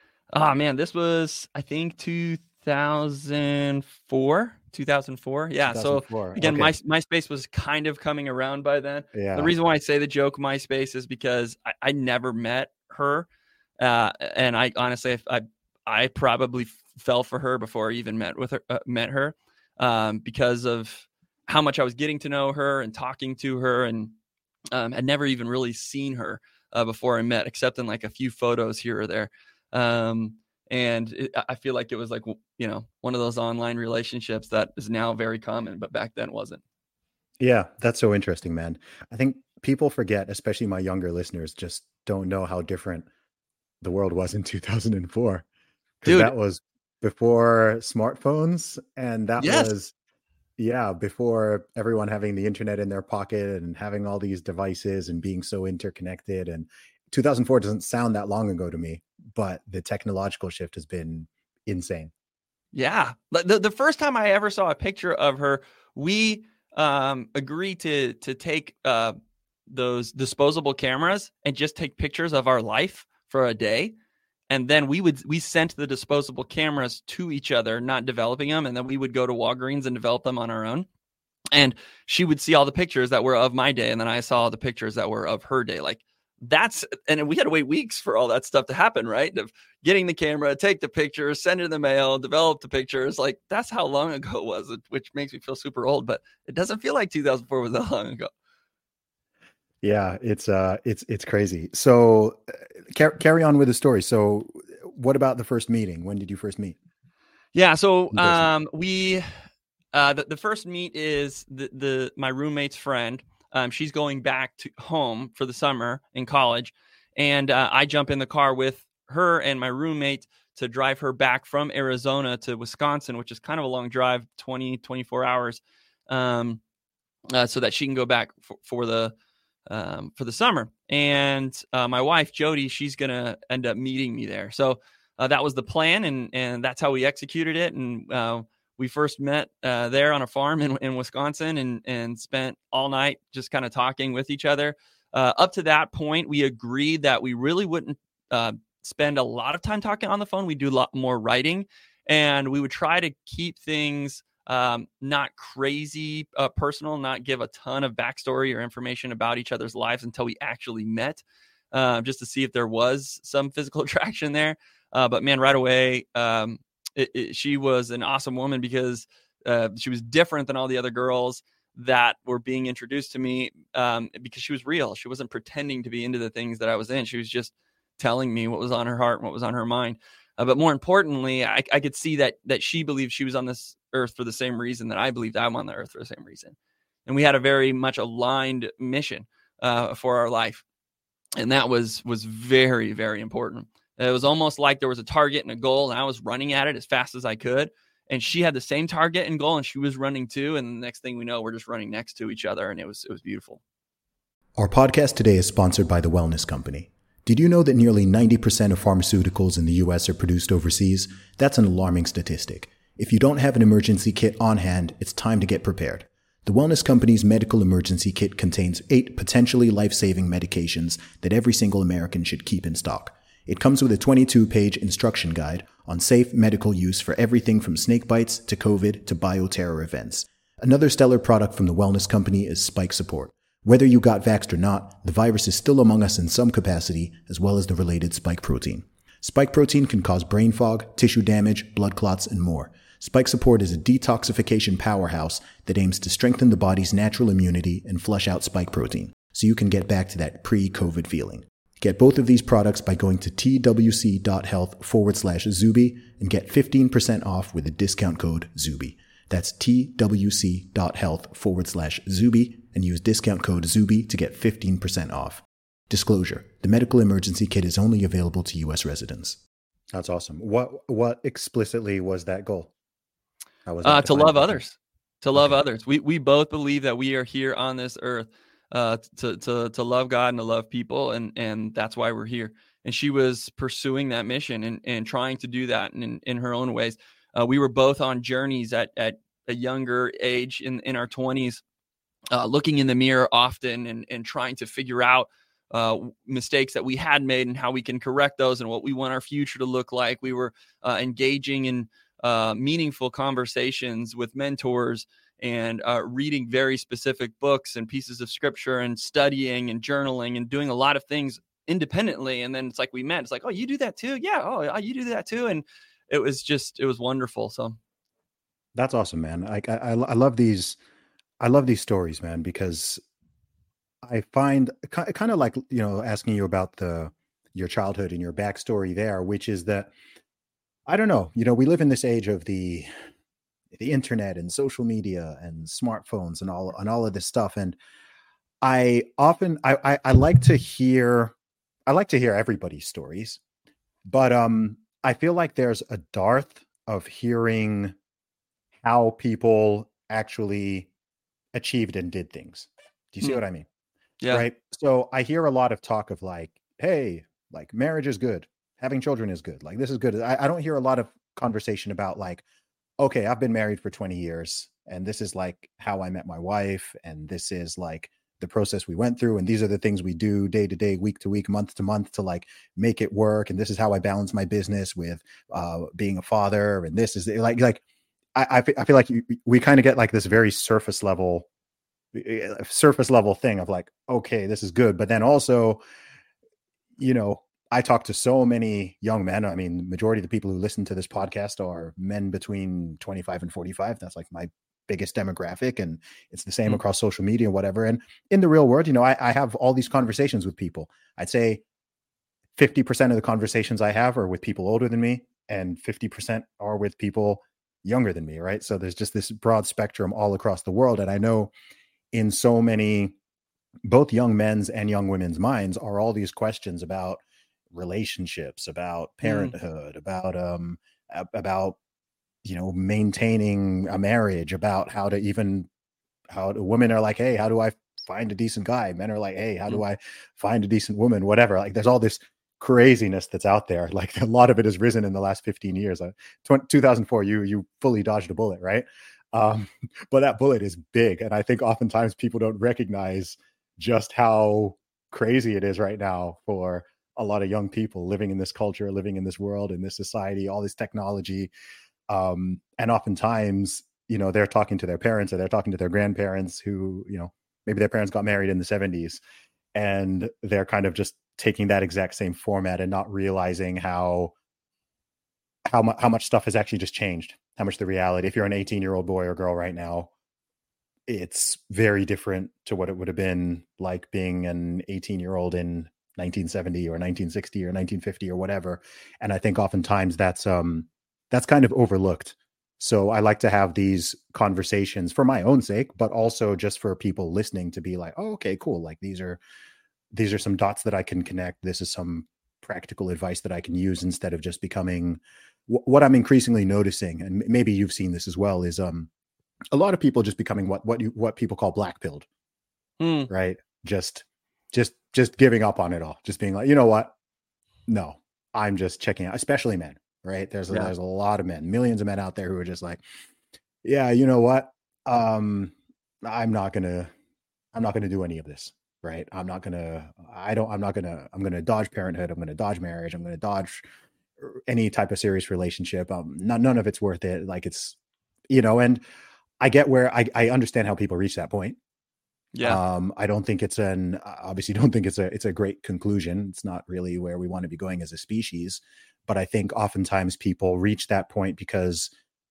Oh man, this was, I think two thousand four, two thousand four. Yeah. two thousand four. So again, okay. my MySpace was kind of coming around by then. Yeah. The reason why I say the joke MySpace is because I, I never met her. Uh, and I honestly, I, I probably f- fell for her before I even met with her, uh, met her, um, because of how much I was getting to know her and talking to her, and um, had never even really seen her uh, before I met, except in like a few photos here or there. Um, And it, I feel like it was like, you know, one of those online relationships that is now very common, but back then wasn't. Yeah, that's so interesting, man. I think people forget, especially my younger listeners, just don't know how different the world was in two thousand four, because Dude. that was before smartphones, and that Yes. was, yeah, before everyone having the internet in their pocket and having all these devices and being so interconnected. And two thousand four doesn't sound that long ago to me, but the technological shift has been insane. Yeah. The, the first time I ever saw a picture of her, we um, agreed to to take uh, those disposable cameras and just take pictures of our life for a day. And then we would we sent the disposable cameras to each other, not developing them. And then we would go to Walgreens and develop them on our own. And she would see all the pictures that were of my day. And then I saw the pictures that were of her day. Like that's, and we had to wait weeks for all that stuff to happen, right? Of getting the camera, take the pictures, send it in the mail, develop the pictures. Like that's how long ago it was, which makes me feel super old, but it doesn't feel like two thousand four was that long ago. Yeah, it's uh, it's it's crazy. So, uh, car- carry on with the story. So, what about the first meeting? When did you first meet? Yeah, so um, we uh, the the first meet is the the my roommate's friend. Um, she's going back to home for the summer in college, and uh, I jump in the car with her and my roommate to drive her back from Arizona to Wisconsin, which is kind of a long drive, twenty, twenty-four hours, um, uh, so that she can go back for, for the um, for the summer. And uh, my wife, Jody, she's going to end up meeting me there. So uh, that was the plan. And, and that's how we executed it. And uh, we first met uh, there on a farm in, in Wisconsin and, and spent all night just kind of talking with each other. Uh, up to that point, we agreed that we really wouldn't uh, spend a lot of time talking on the phone. We'd do a lot more writing, and we would try to keep things um, not crazy uh, personal, not give a ton of backstory or information about each other's lives until we actually met, uh, just to see if there was some physical attraction there. Uh, but man, right away, um, it, it, she was an awesome woman because uh, she was different than all the other girls that were being introduced to me, um, because she was real. She wasn't pretending to be into the things that I was in. She was just telling me what was on her heart and what was on her mind. Uh, but more importantly, I, I could see that that she believed she was on this earth for the same reason that I believed I'm on the earth for the same reason. And we had a very much aligned mission uh, for our life. And that was was very, very important. It was almost like there was a target and a goal, and I was running at it as fast as I could. And she had the same target and goal, and she was running too. And the next thing we know, we're just running next to each other, and it was it was beautiful. Our podcast today is sponsored by The Wellness Company. Did you know that nearly ninety percent of pharmaceuticals in the U S are produced overseas? That's an alarming statistic. If you don't have an emergency kit on hand, it's time to get prepared. The Wellness Company's medical emergency kit contains eight potentially life-saving medications that every single American should keep in stock. It comes with a twenty-two page instruction guide on safe medical use for everything from snake bites to COVID to bioterror events. Another stellar product from the Wellness Company is Spike Support. Whether you got vaxxed or not, the virus is still among us in some capacity, as well as the related spike protein. Spike protein can cause brain fog, tissue damage, blood clots, and more. Spike Support is a detoxification powerhouse that aims to strengthen the body's natural immunity and flush out spike protein, so you can get back to that pre-COVID feeling. Get both of these products by going to twc.health forward slash Zuby and get fifteen percent off with the discount code Zuby. That's twc.health forward slash Zuby and use discount code Zuby to get fifteen percent off. Disclosure: the medical emergency kit is only available to U S residents. That's awesome. What what explicitly was that goal? How was that uh, to love defined? others, to love Okay. others. We we both believe that we are here on this earth uh, to to to love God and to love people, and and that's why we're here. And she was pursuing that mission and and trying to do that in in her own ways. Uh, we were both on journeys at at a younger age in in our twenties, uh, looking in the mirror often and and trying to figure out uh, mistakes that we had made and how we can correct those and what we want our future to look like. We were uh, engaging in uh, meaningful conversations with mentors and uh, reading very specific books and pieces of scripture and studying and journaling and doing a lot of things independently. And then it's like we met. It's like, oh, you do that too? Yeah. Oh, you do that too. And it was just, it was wonderful. So That's awesome, man. I, I I love these. I love these stories, man, because I find kind of like, you know, asking you about the your childhood and your backstory there, which is that I don't know. You know, we live in this age of the the internet and social media and smartphones and all and all of this stuff. And I often I, I I like to hear I like to hear everybody's stories, but um I feel like there's a dearth of hearing how people actually achieved and did things. Do you see Hmm. what I mean? Yeah. Right. So I hear a lot of talk of like, hey, like marriage is good, having children is good, like this is good. I, I don't hear a lot of conversation about like, okay, I've been married for twenty years and this is like how I met my wife and this is like the process we went through and these are the things we do day to day, week to week, month to month to like make it work and this is how I balance my business with uh being a father and this is like like I I, fe- I feel like you, we kind of get like this very surface level eh, surface level thing of like, okay, this is good, but then also, you know, I talk to so many young men. I mean, the majority of the people who listen to this podcast are men between twenty-five and forty-five. That's like my biggest demographic. And it's the same Hmm. across social media and whatever. And in the real world, you know, I, I have all these conversations with people. I'd say fifty percent of the conversations I have are with people older than me, and fifty percent are with people younger than me. Right. So there's just this broad spectrum all across the world. And I know in so many both young men's and young women's minds are all these questions about relationships, about Hmm. parenthood, about um a- about you know maintaining a marriage, about how to even how to, women are like, hey, how do I find a decent guy? Men are like, hey, how Hmm. do I find a decent woman? Whatever. Like there's all this craziness that's out there. Like a lot of it has risen in the last fifteen years. Uh, tw- two thousand four, you you fully dodged a bullet, right? Um, but that bullet is big, and I think oftentimes people don't recognize just how crazy it is right now for a lot of young people living in this culture, living in this world, in this society, all this technology. Um, and oftentimes, you know, they're talking to their parents or they're talking to their grandparents who, you know, maybe their parents got married in the seventies and they're kind of just taking that exact same format and not realizing how how much how much stuff has actually just changed, how much the reality. If you're an eighteen year old boy or girl right now, it's very different to what it would have been like being an eighteen year old in nineteen seventy or nineteen sixty or nineteen fifty or whatever. And I think oftentimes that's um that's kind of overlooked. So I like to have these conversations for my own sake, but also just for people listening to be like, oh, okay, cool. Like these are these are some dots that I can connect. This is some practical advice that I can use instead of just becoming wh- what I'm increasingly noticing. And m- maybe you've seen this as well is um a lot of people just becoming what what you what people call black pilled, Hmm. right? Just just just giving up on it all, just being like, you know what? No, I'm just checking out, especially men, right? There's a, Yeah. there's a lot of men, millions of men out there who are just like, yeah, you know what? Um, I'm not gonna I'm not gonna do any of this, right? I'm not gonna I don't I'm not gonna I'm gonna dodge parenthood. I'm gonna dodge marriage. I'm gonna dodge any type of serious relationship. Um, none none of it's worth it. Like it's you know, and I get where I, I understand how people reach that point. Yeah. Um, I don't think it's an obviously don't think it's a it's a great conclusion. It's not really where we want to be going as a species. But I think oftentimes people reach that point because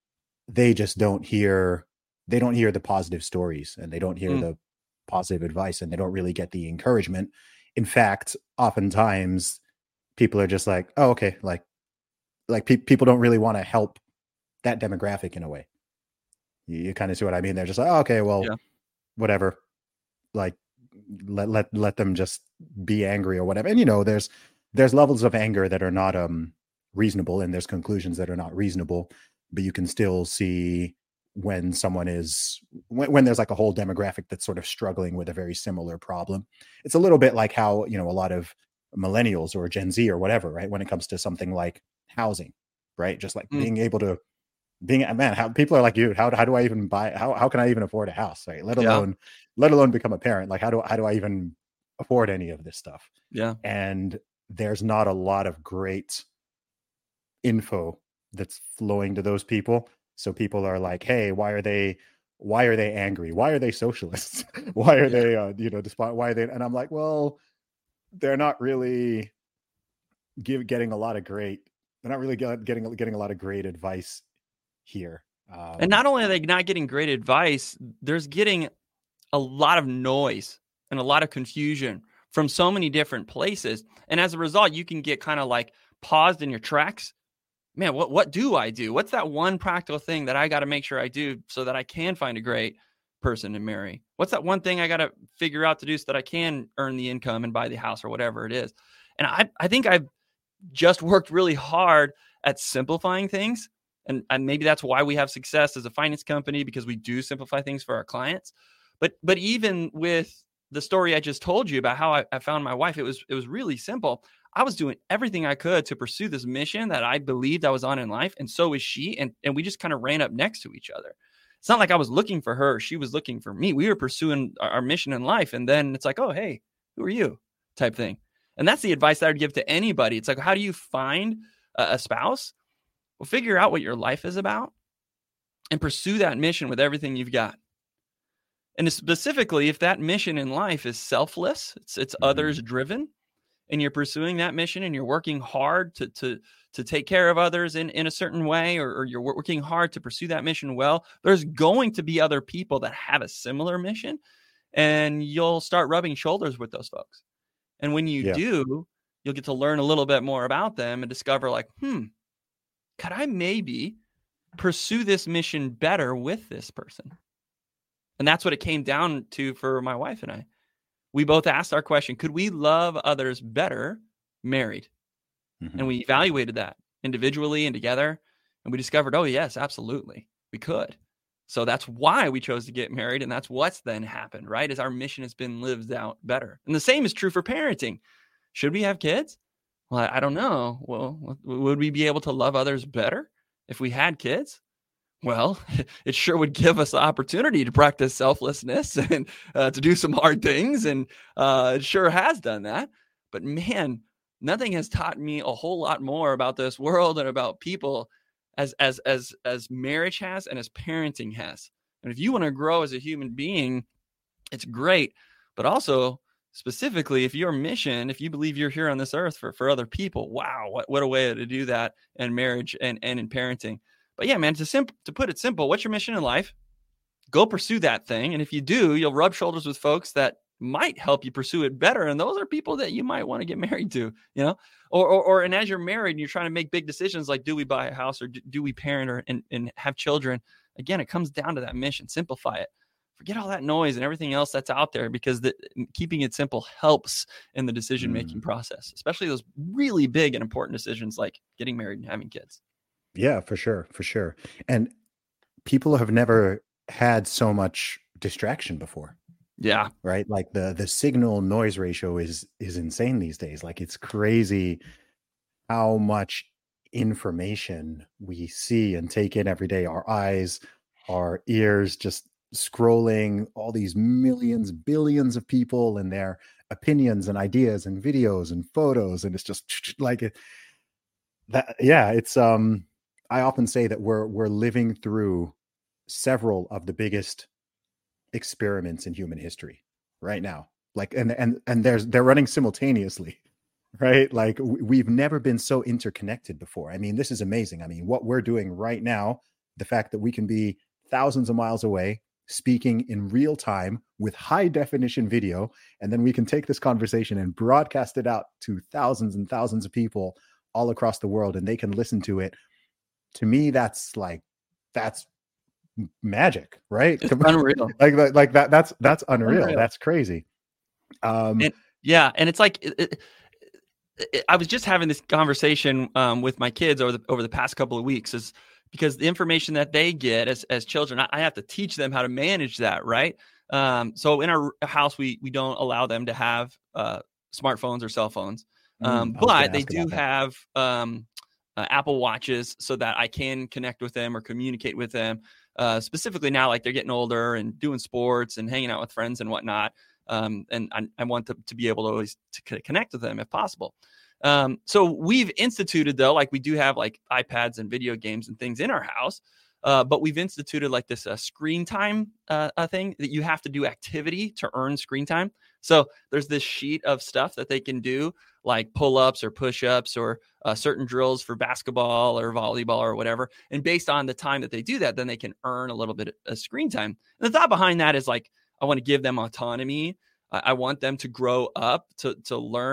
they just don't hear they don't hear the positive stories and they don't hear Hmm. the positive advice and they don't really get the encouragement. In fact, oftentimes people are just like, oh, okay, like like pe- people don't really want to help that demographic in a way. You, you kind of see what I mean? They're just like, oh, okay, well, Yeah. whatever. Like let let let them just be angry or whatever. And you know, there's there's levels of anger that are not um reasonable, and there's conclusions that are not reasonable. But you can still see when someone is when, when there's like a whole demographic that's sort of struggling with a very similar problem. It's a little bit like how you know a lot of millennials or Gen Z or whatever, right? When it comes to something like housing, right? Just like Hmm. being able to being man, how people are like, dude, how how do I even buy how how can I even afford a house, right? Let Yeah. alone let alone become a parent. Like how do how do I even afford any of this stuff? Yeah. And there's not a lot of great info that's flowing to those people. So people are like, hey, why are they why are they angry? Why are they socialists? Why are Yeah. they uh, you know, despite why are they and I'm like, well, they're not really give getting a lot of great they're not really get, getting getting a lot of great advice here. And Um not only are they not getting great advice, there's getting a lot of noise and a lot of confusion from so many different places. And as a result, you can get kind of like paused in your tracks man, what, what do I do? What's that one practical thing that I got to make sure I do so that I can find a great person to marry? What's that one thing I got to figure out to do so that I can earn the income and buy the house or whatever it is? And I, I think I've just worked really hard at simplifying things. And, and maybe that's why we have success as a finance company, because we do simplify things for our clients. But, but even with the story I just told you about how I, I found my wife, it was, it was really simple. I was doing everything I could to pursue this mission that I believed I was on in life. And so is she. And, and we just kind of ran up next to each other. It's not like I was looking for her. She was looking for me. We were pursuing our, our mission in life. And then it's like, oh, hey, who are you? Type thing. And that's the advice that I would give to anybody. It's like, how do you find a, a spouse? Well, figure out what your life is about and pursue that mission with everything you've got. And specifically, if that mission in life is selfless, it's, it's mm-hmm. others driven, and you're pursuing that mission and you're working hard to, to, to take care of others in, in a certain way, or, or you're working hard to pursue that mission well, there's going to be other people that have a similar mission, and you'll start rubbing shoulders with those folks. And when you yeah. do, you'll get to learn a little bit more about them and discover like, hmm, could I maybe pursue this mission better with this person? And that's what it came down to for my wife and I. We both asked our question, could we love others better married? Mm-hmm. And we evaluated that individually and together. And we discovered, oh, yes, absolutely, we could. So that's why we chose to get married. And that's what's then happened, right? As our mission has been lived out better. And the same is true for parenting. Should we have kids? Well, I don't know. Well, would we be able to love others better if we had kids? Well, it sure would give us the opportunity to practice selflessness and uh, to do some hard things. And uh, it sure has done that. But man, nothing has taught me a whole lot more about this world and about people as, as, as, as marriage has and as parenting has. And if you want to grow as a human being, it's great. But also, specifically, if your mission, if you believe you're here on this earth for, for other people, wow, what, what a way to do that in marriage and, and in parenting. But yeah, man, to simp- to put it simple, what's your mission in life? Go pursue that thing. And if you do, you'll rub shoulders with folks that might help you pursue it better. And those are people that you might want to get married to, you know, or, or, or and as you're married and you're trying to make big decisions, like, do we buy a house or do, do we parent or and, and have children? Again, it comes down to that mission. Simplify it. Forget all that noise and everything else that's out there, because the, keeping it simple helps in the decision-making mm. process, especially those really big and important decisions like getting married and having kids. Yeah, for sure. For sure. And people have never had so much distraction before. Yeah. Right. Like the, the signal noise ratio is, is insane these days. Like, it's crazy how much information we see and take in every day. Our eyes, our ears, just scrolling all these millions, billions of people and their opinions and ideas and videos and photos. And it's just like it, that. Yeah. It's, um, I often say that we're we're living through several of the biggest experiments in human history right now. Like, and and and there's they're running simultaneously, right? Like, we've never been so interconnected before. I mean, this is amazing. I mean, what we're doing right now, the fact that we can be thousands of miles away, speaking in real time with high definition video, and then we can take this conversation and broadcast it out to thousands and thousands of people all across the world, and they can listen to it. To me, that's like, that's magic, right? It's unreal. Like, like, like that, that's, that's unreal. unreal. That's crazy. Um, and, yeah. And it's like, it, it, it, I was just having this conversation um, with my kids over the, over the past couple of weeks, is because the information that they get as, as children, I, I have to teach them how to manage that. Right. Um, so in our house, we, we don't allow them to have uh, smartphones or cell phones, um, mm, but they do have, um, Uh, Apple Watches, so that I can connect with them or communicate with them. Uh, specifically now, like, they're getting older and doing sports and hanging out with friends and whatnot. Um, and I, I want them to be able to always to connect with them if possible. Um, so we've instituted, though, like, we do have like iPads and video games and things in our house. Uh, but we've instituted like this uh, screen time uh, a thing that you have to do activity to earn screen time. So there's this sheet of stuff that they can do, like pull-ups or push-ups or uh, certain drills for basketball or volleyball or whatever. And based on the time that they do that, then they can earn a little bit of screen time. And the thought behind that is like, I want to give them autonomy. I, I want them to grow up to to learn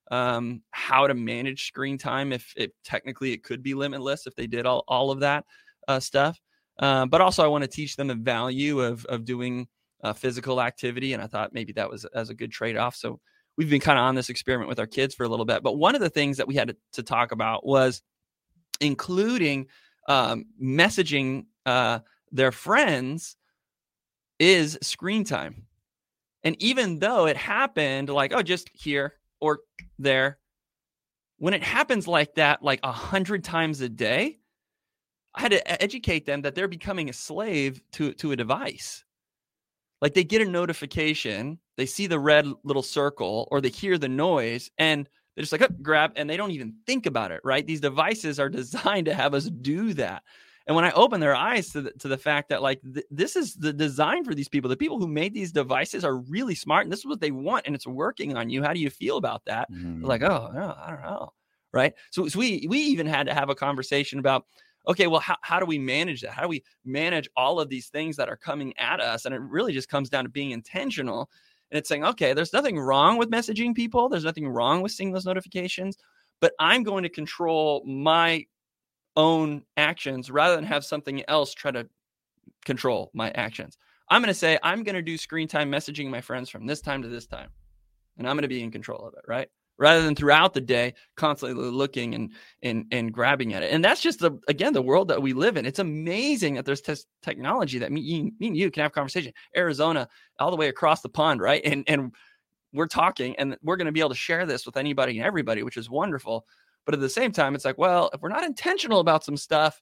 um, how to manage screen time if it technically it could be limitless if they did all, all of that uh, stuff. Uh, but also I want to teach them the value of of doing uh, physical activity. And I thought maybe that was as a good trade-off. So we've been kind of on this experiment with our kids for a little bit. But one of the things that we had to, to talk about was including um, messaging uh, their friends is screen time. And even though it happened like, oh, just here or there, when it happens like that, like a hundred times a day, I had to educate them that they're becoming a slave to, to a device. Like they get a notification, they see the red little circle or they hear the noise and they're just like, oh, grab, and they don't even think about it, right? These devices are designed to have us do that. And when I open their eyes to the, to the fact that like th- this is the design for these people, the people who made these devices are really smart and this is what they want and it's working on you. How do you feel about that? Mm. Like, oh, no, I don't know. Right. So, so we, we even had to have a conversation about, okay, well, how, how do we manage that? How do we manage all of these things that are coming at us? And it really just comes down to being intentional. And it's saying, okay, there's nothing wrong with messaging people. There's nothing wrong with seeing those notifications, but I'm going to control my own actions rather than have something else try to control my actions. I'm going to say, I'm going to do screen time messaging my friends from this time to this time. And I'm going to be in control of it, right? Rather than throughout the day, constantly looking and and and grabbing at it. And that's just, the again, the world that we live in. It's amazing that there's te- technology that me, you, me and you can have a conversation. Arizona, all the way across the pond, right? And and we're talking, and we're going to be able to share this with anybody and everybody, which is wonderful. But at the same time, it's like, well, if we're not intentional about some stuff,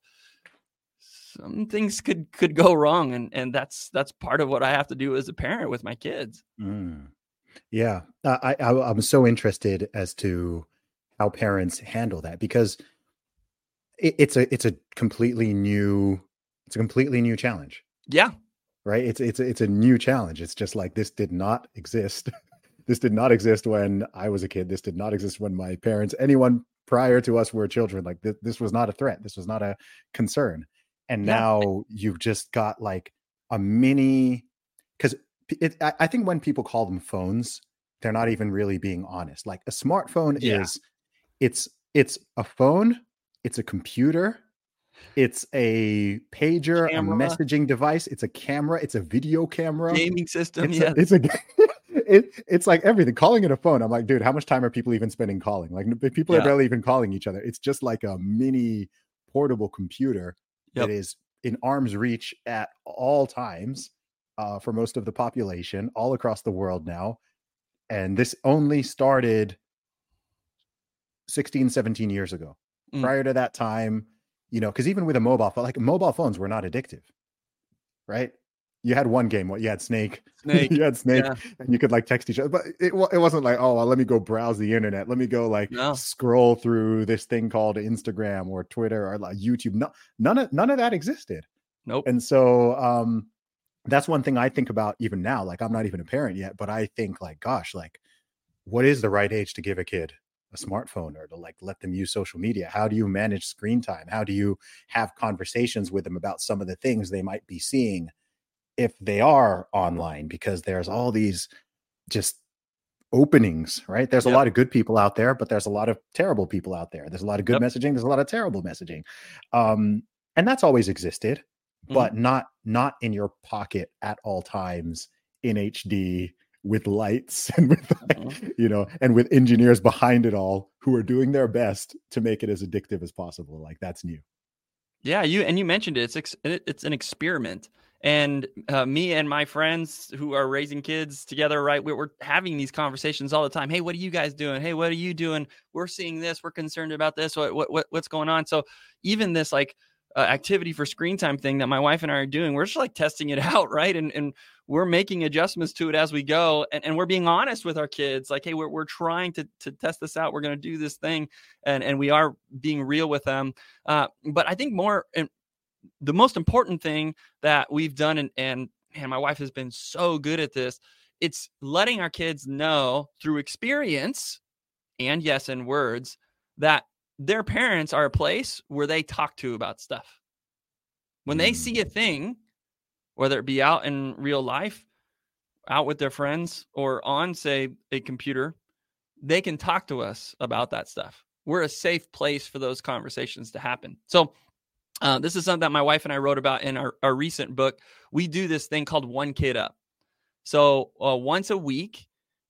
some things could could go wrong. And and that's that's part of what I have to do as a parent with my kids. Mm. Yeah, uh, I, I I'm so interested as to how parents handle that because it, it's a it's a completely new it's a completely new challenge. Yeah, right. It's it's it's a new challenge. It's just like this did not exist. This did not exist when I was a kid. This did not exist when my parents, anyone prior to us were children. Like th- this was not a threat. This was not a concern. And Yeah. now you've just got like a mini, because it, I, I think when people call them phones, they're not even really being honest. Like a smartphone Yeah. is, it's it's a phone, it's a computer, it's a pager, Camera. a messaging device, it's a camera, it's a video camera. Gaming system. It's Yeah. a, it's a it, it's like everything. Calling it a phone, I'm like, dude, how much time are people even spending calling? Like people Yeah. are barely even calling each other. It's just like a mini portable computer Yep. that is in arm's reach at all times uh, for most of the population all across the world now. And this only started sixteen, seventeen years ago. Mm. Prior to that time, you know, because even with a mobile phone, like mobile phones were not addictive, right? You had one game, what you had Snake, Snake. you had Snake, Yeah. and you could like text each other, but it, wa- it wasn't like, oh, well, let me go browse the internet. Let me go like No. scroll through this thing called Instagram or Twitter or like YouTube. No, none of none of that existed. Nope. And so um, that's one thing I think about even now. Like I'm not even a parent yet, but I think like, gosh, like what is the right age to give a kid a smartphone or to like let them use social media? How do you manage screen time? How do you have conversations with them about some of the things they might be seeing if they are online? Because there's all these just openings, right? There's Yep. a lot of good people out there, but there's a lot of terrible people out there. There's a lot of good Yep. messaging. There's a lot of terrible messaging. Um, and that's always existed, Mhm. but not, not in your pocket at all times in H D with lights and with, like, Mhm. you know, and with engineers behind it all who are doing their best to make it as addictive as possible. Like that's new. Yeah, you and you mentioned it. It's ex, it, it's an experiment, and uh, me and my friends who are raising kids together, right? We're, we're having these conversations all the time. Hey, what are you guys doing? Hey, what are you doing? We're seeing this. We're concerned about this. What what, what what's going on? So even this like uh, activity for screen time thing that my wife and I are doing, we're just like testing it out, right? And and we're making adjustments to it as we go, and, and we're being honest with our kids. Like, hey, we're we're trying to to test this out. We're going to do this thing, and and we are being real with them. Uh, but I think more, and the most important thing that we've done, and, and man, my wife has been so good at this, it's letting our kids know through experience and yes, in words, that their parents are a place where they talk to about stuff. When they see a thing, whether it be out in real life, out with their friends, or on, say, a computer, they can talk to us about that stuff. We're a safe place for those conversations to happen. So uh, this is something that my wife and I wrote about in our, our recent book. We do this thing called One Kid Up. So uh, once a week,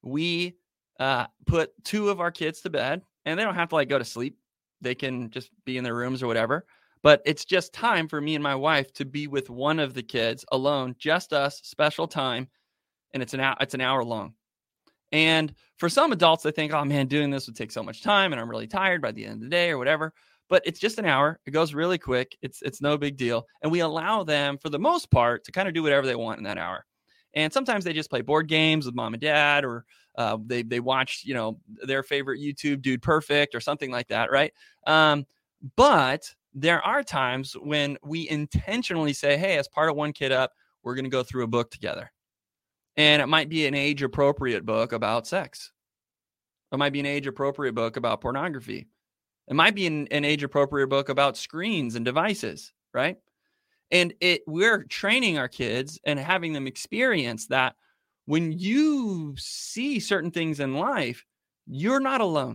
we uh, put two of our kids to bed, and they don't have to like go to sleep. They can just be in their rooms or whatever. But it's just time for me and my wife to be with one of the kids alone, just us, special time. And it's an hour, it's an hour long. And for some adults, they think, oh man, doing this would take so much time and I'm really tired by the end of the day or whatever. But it's just an hour. It goes really quick. It's it's no big deal. And we allow them, for the most part, to kind of do whatever they want in that hour. And sometimes they just play board games with mom and dad, or uh, they they watch, you know, their favorite YouTube Dude Perfect or something like that, right? Um, but there are times when we intentionally say, hey, as part of One Kid Up, we're going to go through a book together. And it might be an age-appropriate book about sex. It might be an age-appropriate book about pornography. It might be an, an age-appropriate book about screens and devices, right? And it we're training our kids and having them experience that when you see certain things in life, you're not alone.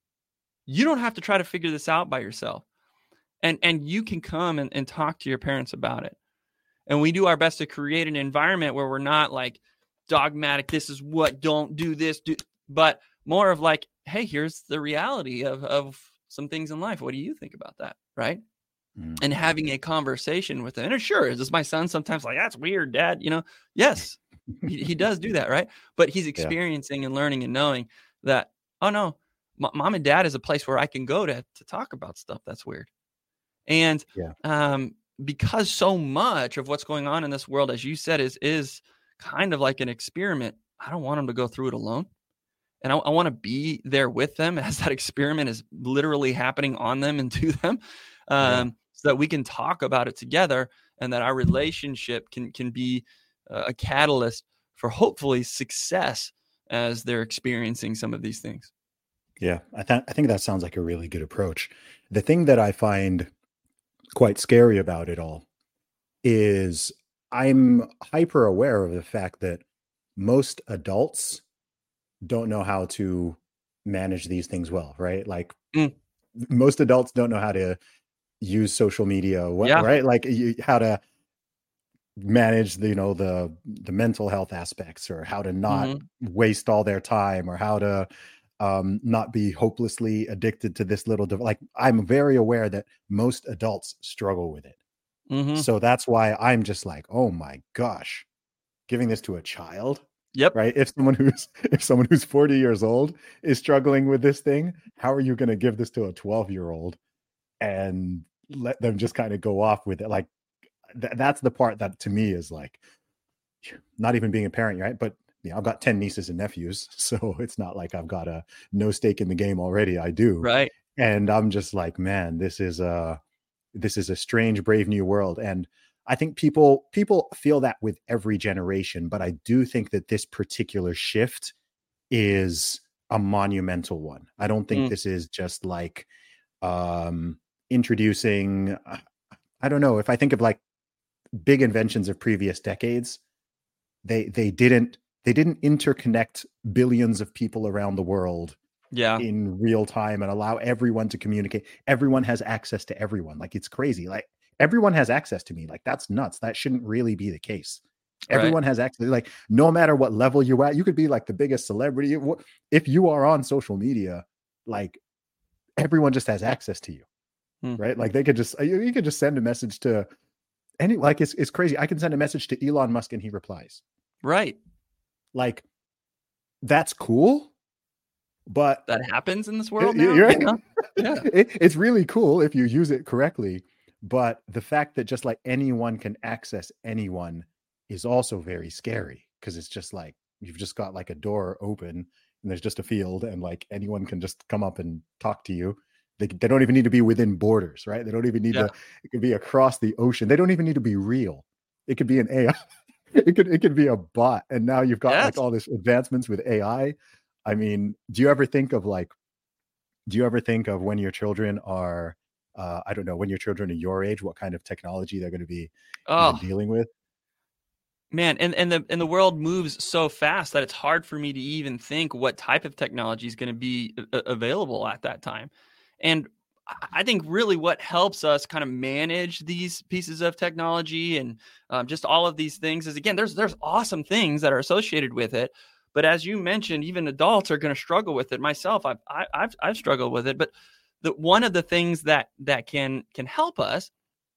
You don't have to try to figure this out by yourself. And, and you can come and, and talk to your parents about it. And we do our best to create an environment where we're not like dogmatic, this is what, don't do this, do, but more of like, hey, here's the reality of, of some things in life. What do you think about that? Right. Mm. And having a conversation with them. And sure, is my son sometimes like, that's weird, Dad, you know? Yes, he, he does do that. Right. But he's experiencing yeah. and learning and knowing that, oh no, m- mom and dad is a place where I can go to, to talk about stuff that's weird. And, yeah. um, because so much of what's going on in this world, as you said, is, is kind of like an experiment. I don't want them to go through it alone. And I, I want to be there with them as that experiment is literally happening on them and to them, um, yeah. so that we can talk about it together and that our relationship can, can be uh, a catalyst for hopefully success as they're experiencing some of these things. Yeah, I, th- I think that sounds like a really good approach. The thing that I find quite scary about it all is I'm hyper aware of the fact that most adults don't know how to manage these things well, right? Like mm. most adults don't know how to use social media, yeah. right? Like you, how to manage the, you know, the, the mental health aspects, or how to not mm-hmm. waste all their time, or how to um, not be hopelessly addicted to this little, dev- like I'm very aware that most adults struggle with it. Mm-hmm. So that's why I'm just like, oh my gosh, giving this to a child. Yep. Right. If someone who's if someone who's forty years old is struggling with this thing, how are you going to give this to a twelve year old and let them just kind of go off with it? Like th- that's the part that to me is like not even being a parent, right? But you know, I've got ten nieces and nephews, so it's not like I've got a no stake in the game already. I do. Right. And I'm just like, man, this is a this is a strange, brave new world. And I think people people feel that with every generation, but I do think that this particular shift is a monumental one. I don't think mm. this is just like um, introducing, I don't know, if I think of like big inventions of previous decades, they they didn't they didn't interconnect billions of people around the world yeah. in real time and allow everyone to communicate. Everyone has access to everyone. Like it's crazy. Like everyone has access to me. Like that's nuts. That shouldn't really be the case. Everyone right. has access. Like no matter what level you're at, you could be like the biggest celebrity. If you are on social media, like everyone just has access to you, hmm. right? Like they could just, you, you could just send a message to any, like it's, it's crazy. I can send a message to Elon Musk and he replies. Right. Like that's cool. But that happens in this world now. You're, you know? Yeah. it, it's really cool if you use it correctly. But the fact that just like anyone can access anyone is also very scary, because it's just like you've just got like a door open and there's just a field and like anyone can just come up and talk to you. They, they don't even need to be within borders, right? They don't even need yeah. to, it could be across the ocean. They don't even need to be real. It could be an A I. it could it could be a bot. And now you've got yes. like all this advancements with A I. I mean, do you ever think of like, do you ever think of when your children are, uh, I don't know, when your children are your age, what kind of technology they're going to be oh. dealing with? Man, and, and the and the world moves so fast that it's hard for me to even think what type of technology is going to be a- available at that time. And I think really what helps us kind of manage these pieces of technology and um, just all of these things is, again, there's there's awesome things that are associated with it. But as you mentioned, even adults are going to struggle with it. Myself, I've I, I've I've struggled with it. But the one of the things that that can can help us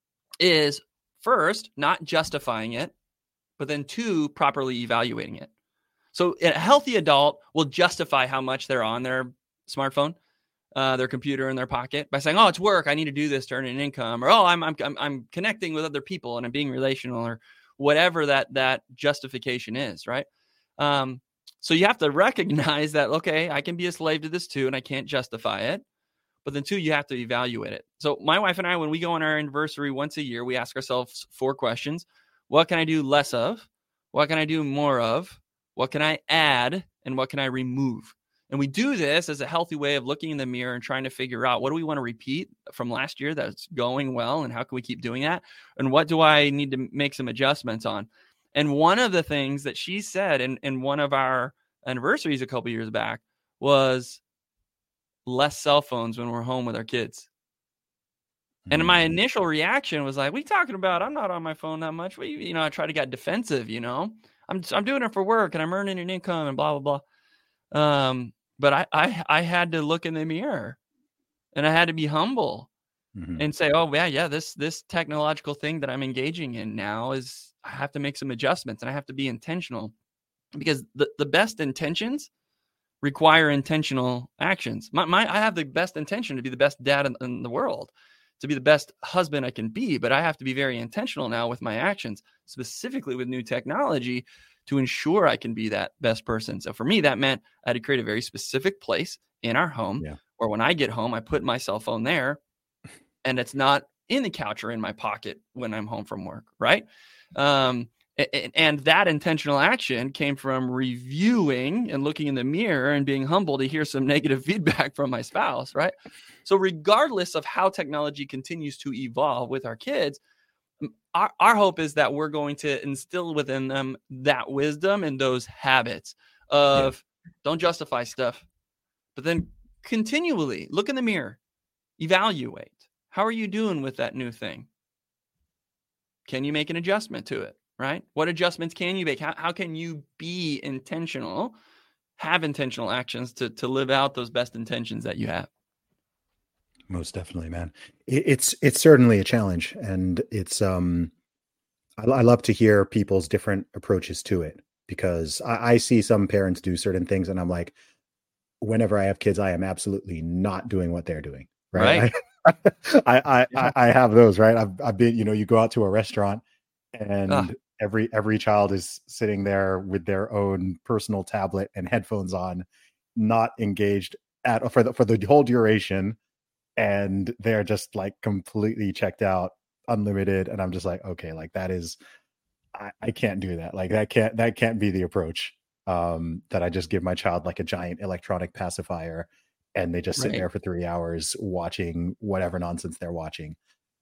is, first, not justifying it, but then two, properly evaluating it. So a healthy adult will justify how much they're on their smartphone, uh, their computer in their pocket by saying, "Oh, it's work. I need to do this to earn an income," or "Oh, I'm I'm I'm connecting with other people and I'm being relational," or whatever that that justification is, right? Um, so you have to recognize that, okay, I can be a slave to this too, and I can't justify it. But then two, you have to evaluate it. So my wife and I, when we go on our anniversary once a year, we ask ourselves four questions. What can I do less of? What can I do more of? What can I add? And what can I remove? And we do this as a healthy way of looking in the mirror and trying to figure out, what do we want to repeat from last year that's going well, and how can we keep doing that? And what do I need to make some adjustments on? And one of the things that she said in, in one of our anniversaries a couple years back was less cell phones when we're home with our kids. And my initial reaction was like, "What are you talking about? I'm not on my phone that much." We, you know, I tried to get defensive, you know, I'm, I'm doing it for work and I'm earning an income and blah, blah, blah. Um, but I, I, I had to look in the mirror and I had to be humble mm-hmm. and say, "Oh yeah, yeah, this, this technological thing that I'm engaging in now is, I have to make some adjustments and I have to be intentional, because the, the best intentions require intentional actions." My, my, I have the best intention to be the best dad in, in the world, to be the best husband I can be, but I have to be very intentional now with my actions, specifically with new technology, to ensure I can be that best person. So for me, that meant I had to create a very specific place in our home yeah. where when I get home, I put my cell phone there and it's not in the couch or in my pocket when I'm home from work, right? Um, And that intentional action came from reviewing and looking in the mirror and being humble to hear some negative feedback from my spouse, right? So regardless of how technology continues to evolve with our kids, our, our hope is that we're going to instill within them that wisdom and those habits of yeah. don't justify stuff, but then continually look in the mirror, evaluate. How are you doing with that new thing? Can you make an adjustment to it? Right? What adjustments can you make? How, how can you be intentional, have intentional actions to, to live out those best intentions that you have? Most definitely, man. It, it's, it's certainly a challenge, and it's, um, I, I love to hear people's different approaches to it, because I, I see some parents do certain things and I'm like, whenever I have kids, I am absolutely not doing what they're doing. Right. right. I, I, yeah. I, I have those, right. I've, I've been, you know, you go out to a restaurant and ah. Every every child is sitting there with their own personal tablet and headphones on, not engaged at for the for the whole duration, and they're just like completely checked out, unlimited. And I'm just like, okay, like that is, I, I can't do that. Like that can't that can't be the approach. Um, that I just give my child like a giant electronic pacifier, and they just sit right. there for three hours watching whatever nonsense they're watching.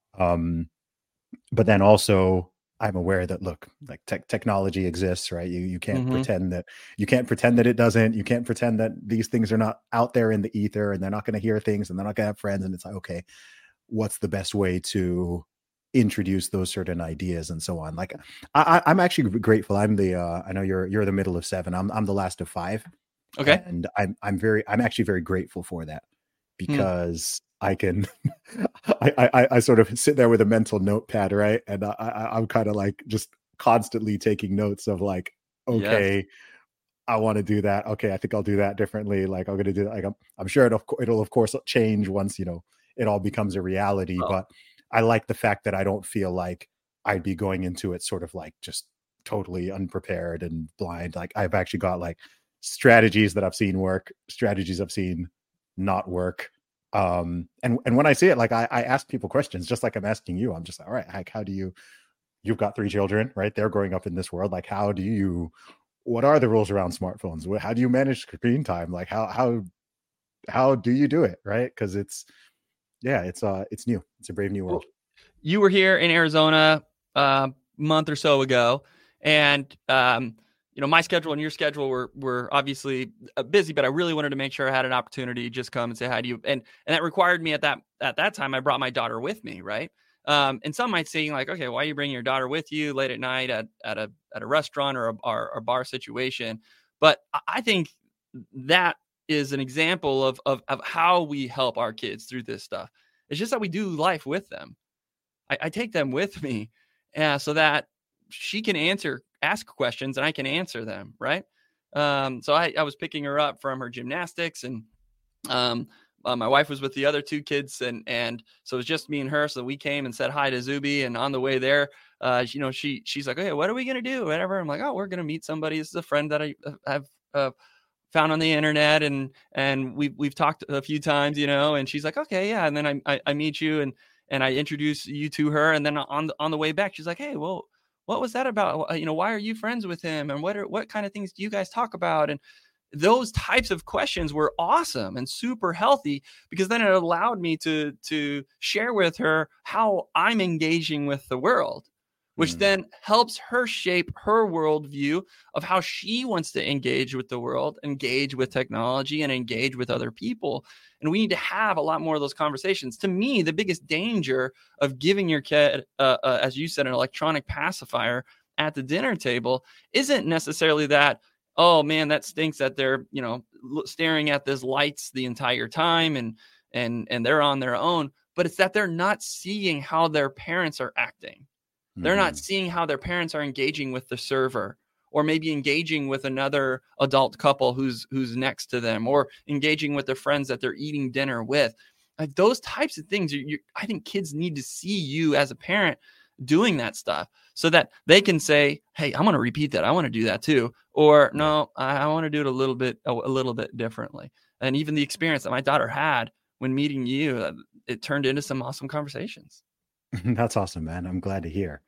Um, but then also, I'm aware that, look, like te- technology exists, right? You you can't mm-hmm. pretend that you can't pretend that it doesn't. You can't pretend that these things are not out there in the ether, and they're not going to hear things, and they're not going to have friends. And it's like, okay, what's the best way to introduce those certain ideas and so on? Like, I, I'm actually grateful. I'm the uh, I know you're you're the middle of seven. I'm I'm the last of five. Okay, and I'm I'm very I'm actually very grateful for that, because. Hmm. I can, I, I, I sort of sit there with a mental notepad, right? And I, I, I'm kind of like just constantly taking notes of like, okay, yes. I want to do that. Okay, I think I'll do that differently. Like I'm going to do that. Like I'm, I'm sure it'll, it'll of course change once, you know, it all becomes a reality. Oh. But I like the fact that I don't feel like I'd be going into it sort of like just totally unprepared and blind. Like I've actually got like strategies that I've seen work, strategies I've seen not work. Um, and, and when I see it, like I, I ask people questions, just like I'm asking you. I'm just like, all right, like, how do you, you've got three children, right? They're growing up in this world. Like, how do you, what are the rules around smartphones? How do you manage screen time? Like how, how, how do you do it? Right. Cause it's, yeah, it's, uh, it's new. It's a brave new world. You were here in Arizona a month or so ago. And, um, you know, my schedule and your schedule were were obviously busy, but I really wanted to make sure I had an opportunity to just come and say hi to you. And and that required me at that at that time, I brought my daughter with me, right? Um, and some might say, like, okay, why are you bringing your daughter with you late at night at at a at a restaurant or a, or a bar situation? But I think that is an example of, of of how we help our kids through this stuff. It's just that we do life with them. I, I take them with me, uh, so that she can answer, ask questions, and I can answer them, right? Um, so I, I was picking her up from her gymnastics, and um, uh, my wife was with the other two kids, and and so it was just me and her. So we came and said hi to Zuby, and on the way there, uh, you know, she she's like, "Okay, what are we gonna do?" Whatever. I'm like, "Oh, we're gonna meet somebody. This is a friend that I have uh, found on the internet, and and we've we've talked a few times, you know." And she's like, "Okay, yeah." And then I I, I meet you, and and I introduce you to her, and then on the on the way back, she's like, "Hey, well, what was that about? You know, why are you friends with him? And what are, what kind of things do you guys talk about?" And those types of questions were awesome and super healthy, because then it allowed me to, to share with her how I'm engaging with the world, which mm. then helps her shape her worldview of how she wants to engage with the world, engage with technology, and engage with other people. And we need to have a lot more of those conversations. To me, the biggest danger of giving your kid, uh, uh, as you said, an electronic pacifier at the dinner table isn't necessarily that, oh man, that stinks that they're, you know, staring at these lights the entire time and and and they're on their own. But it's that they're not seeing how their parents are acting. Mm-hmm. They're not seeing how their parents are engaging with the server, or maybe engaging with another adult couple who's who's next to them, or engaging with their friends that they're eating dinner with. Like those types of things, you, you, I think kids need to see you as a parent doing that stuff, so that they can say, "Hey, I'm going to repeat that. I want to do that too." Or, "No, I, I want to do it a little bit, a, a little bit differently." And even the experience that my daughter had when meeting you, it turned into some awesome conversations. That's awesome, man. I'm glad to hear.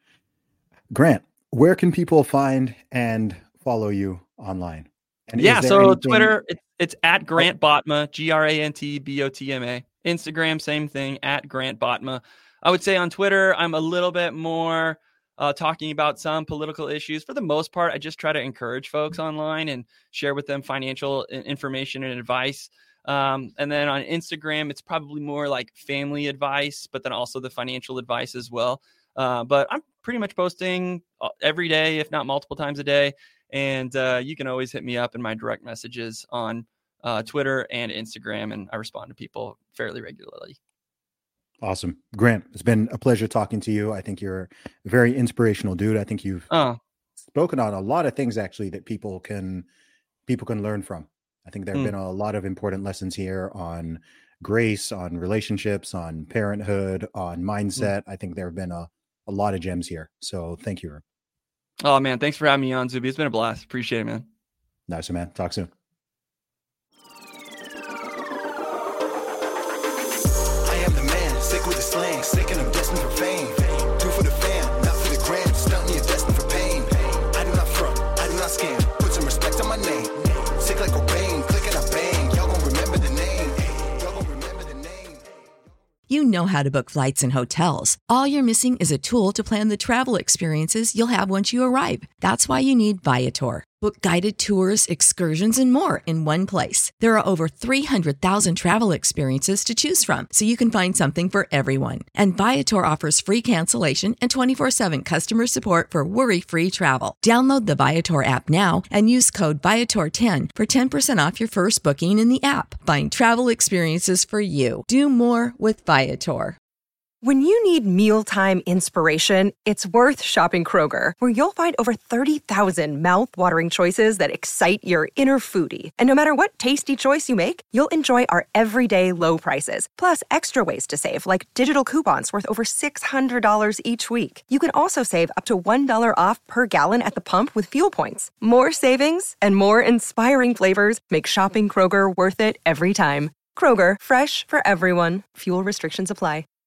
Grant, where can people find and follow you online? And yeah, so anything... Twitter, it's, it's at Grant Botma, G R A N T B O T M A. Instagram, same thing, at Grant Botma. I would say on Twitter, I'm a little bit more uh, talking about some political issues. For the most part, I just try to encourage folks online and share with them financial information and advice. Um, and then on Instagram, it's probably more like family advice, but then also the financial advice as well. Uh, but I'm pretty much posting every day, if not multiple times a day. And uh, you can always hit me up in my direct messages on uh, Twitter and Instagram, and I respond to people fairly regularly. Awesome. Grant, it's been a pleasure talking to you. I think you're a very inspirational dude. I think you've oh. spoken on a lot of things actually that people can people can learn from. I think there have mm. been a lot of important lessons here on grace, on relationships, on parenthood, on mindset. Mm. I think there have been a, a lot of gems here. So thank you. Oh man, thanks for having me on, Zuby. It's been a blast. Appreciate it, man. Nice, man. Talk soon. Sick with the slang, sick and I'm destined for fame. Do for the fam, not for the gram. Stunt me, you're destined for pain. I do not front, I do not scam. Put some respect on my name. Sick like Cobain, click and I bang. Y'all gon' remember the name. Y'all gon' remember the name. You know how to book flights and hotels. All you're missing is a tool to plan the travel experiences you'll have once you arrive. That's why you need Viator. Book guided tours, excursions, and more in one place. There are over three hundred thousand travel experiences to choose from, so you can find something for everyone. And Viator offers free cancellation and twenty-four seven customer support for worry-free travel. Download the Viator app now and use code Viator ten for ten percent off your first booking in the app. Find travel experiences for you. Do more with Viator. When you need mealtime inspiration, it's worth shopping Kroger, where you'll find over thirty thousand mouth-watering choices that excite your inner foodie. And no matter what tasty choice you make, you'll enjoy our everyday low prices, plus extra ways to save, like digital coupons worth over six hundred dollars each week. You can also save up to one dollar off per gallon at the pump with fuel points. More savings and more inspiring flavors make shopping Kroger worth it every time. Kroger, fresh for everyone. Fuel restrictions apply.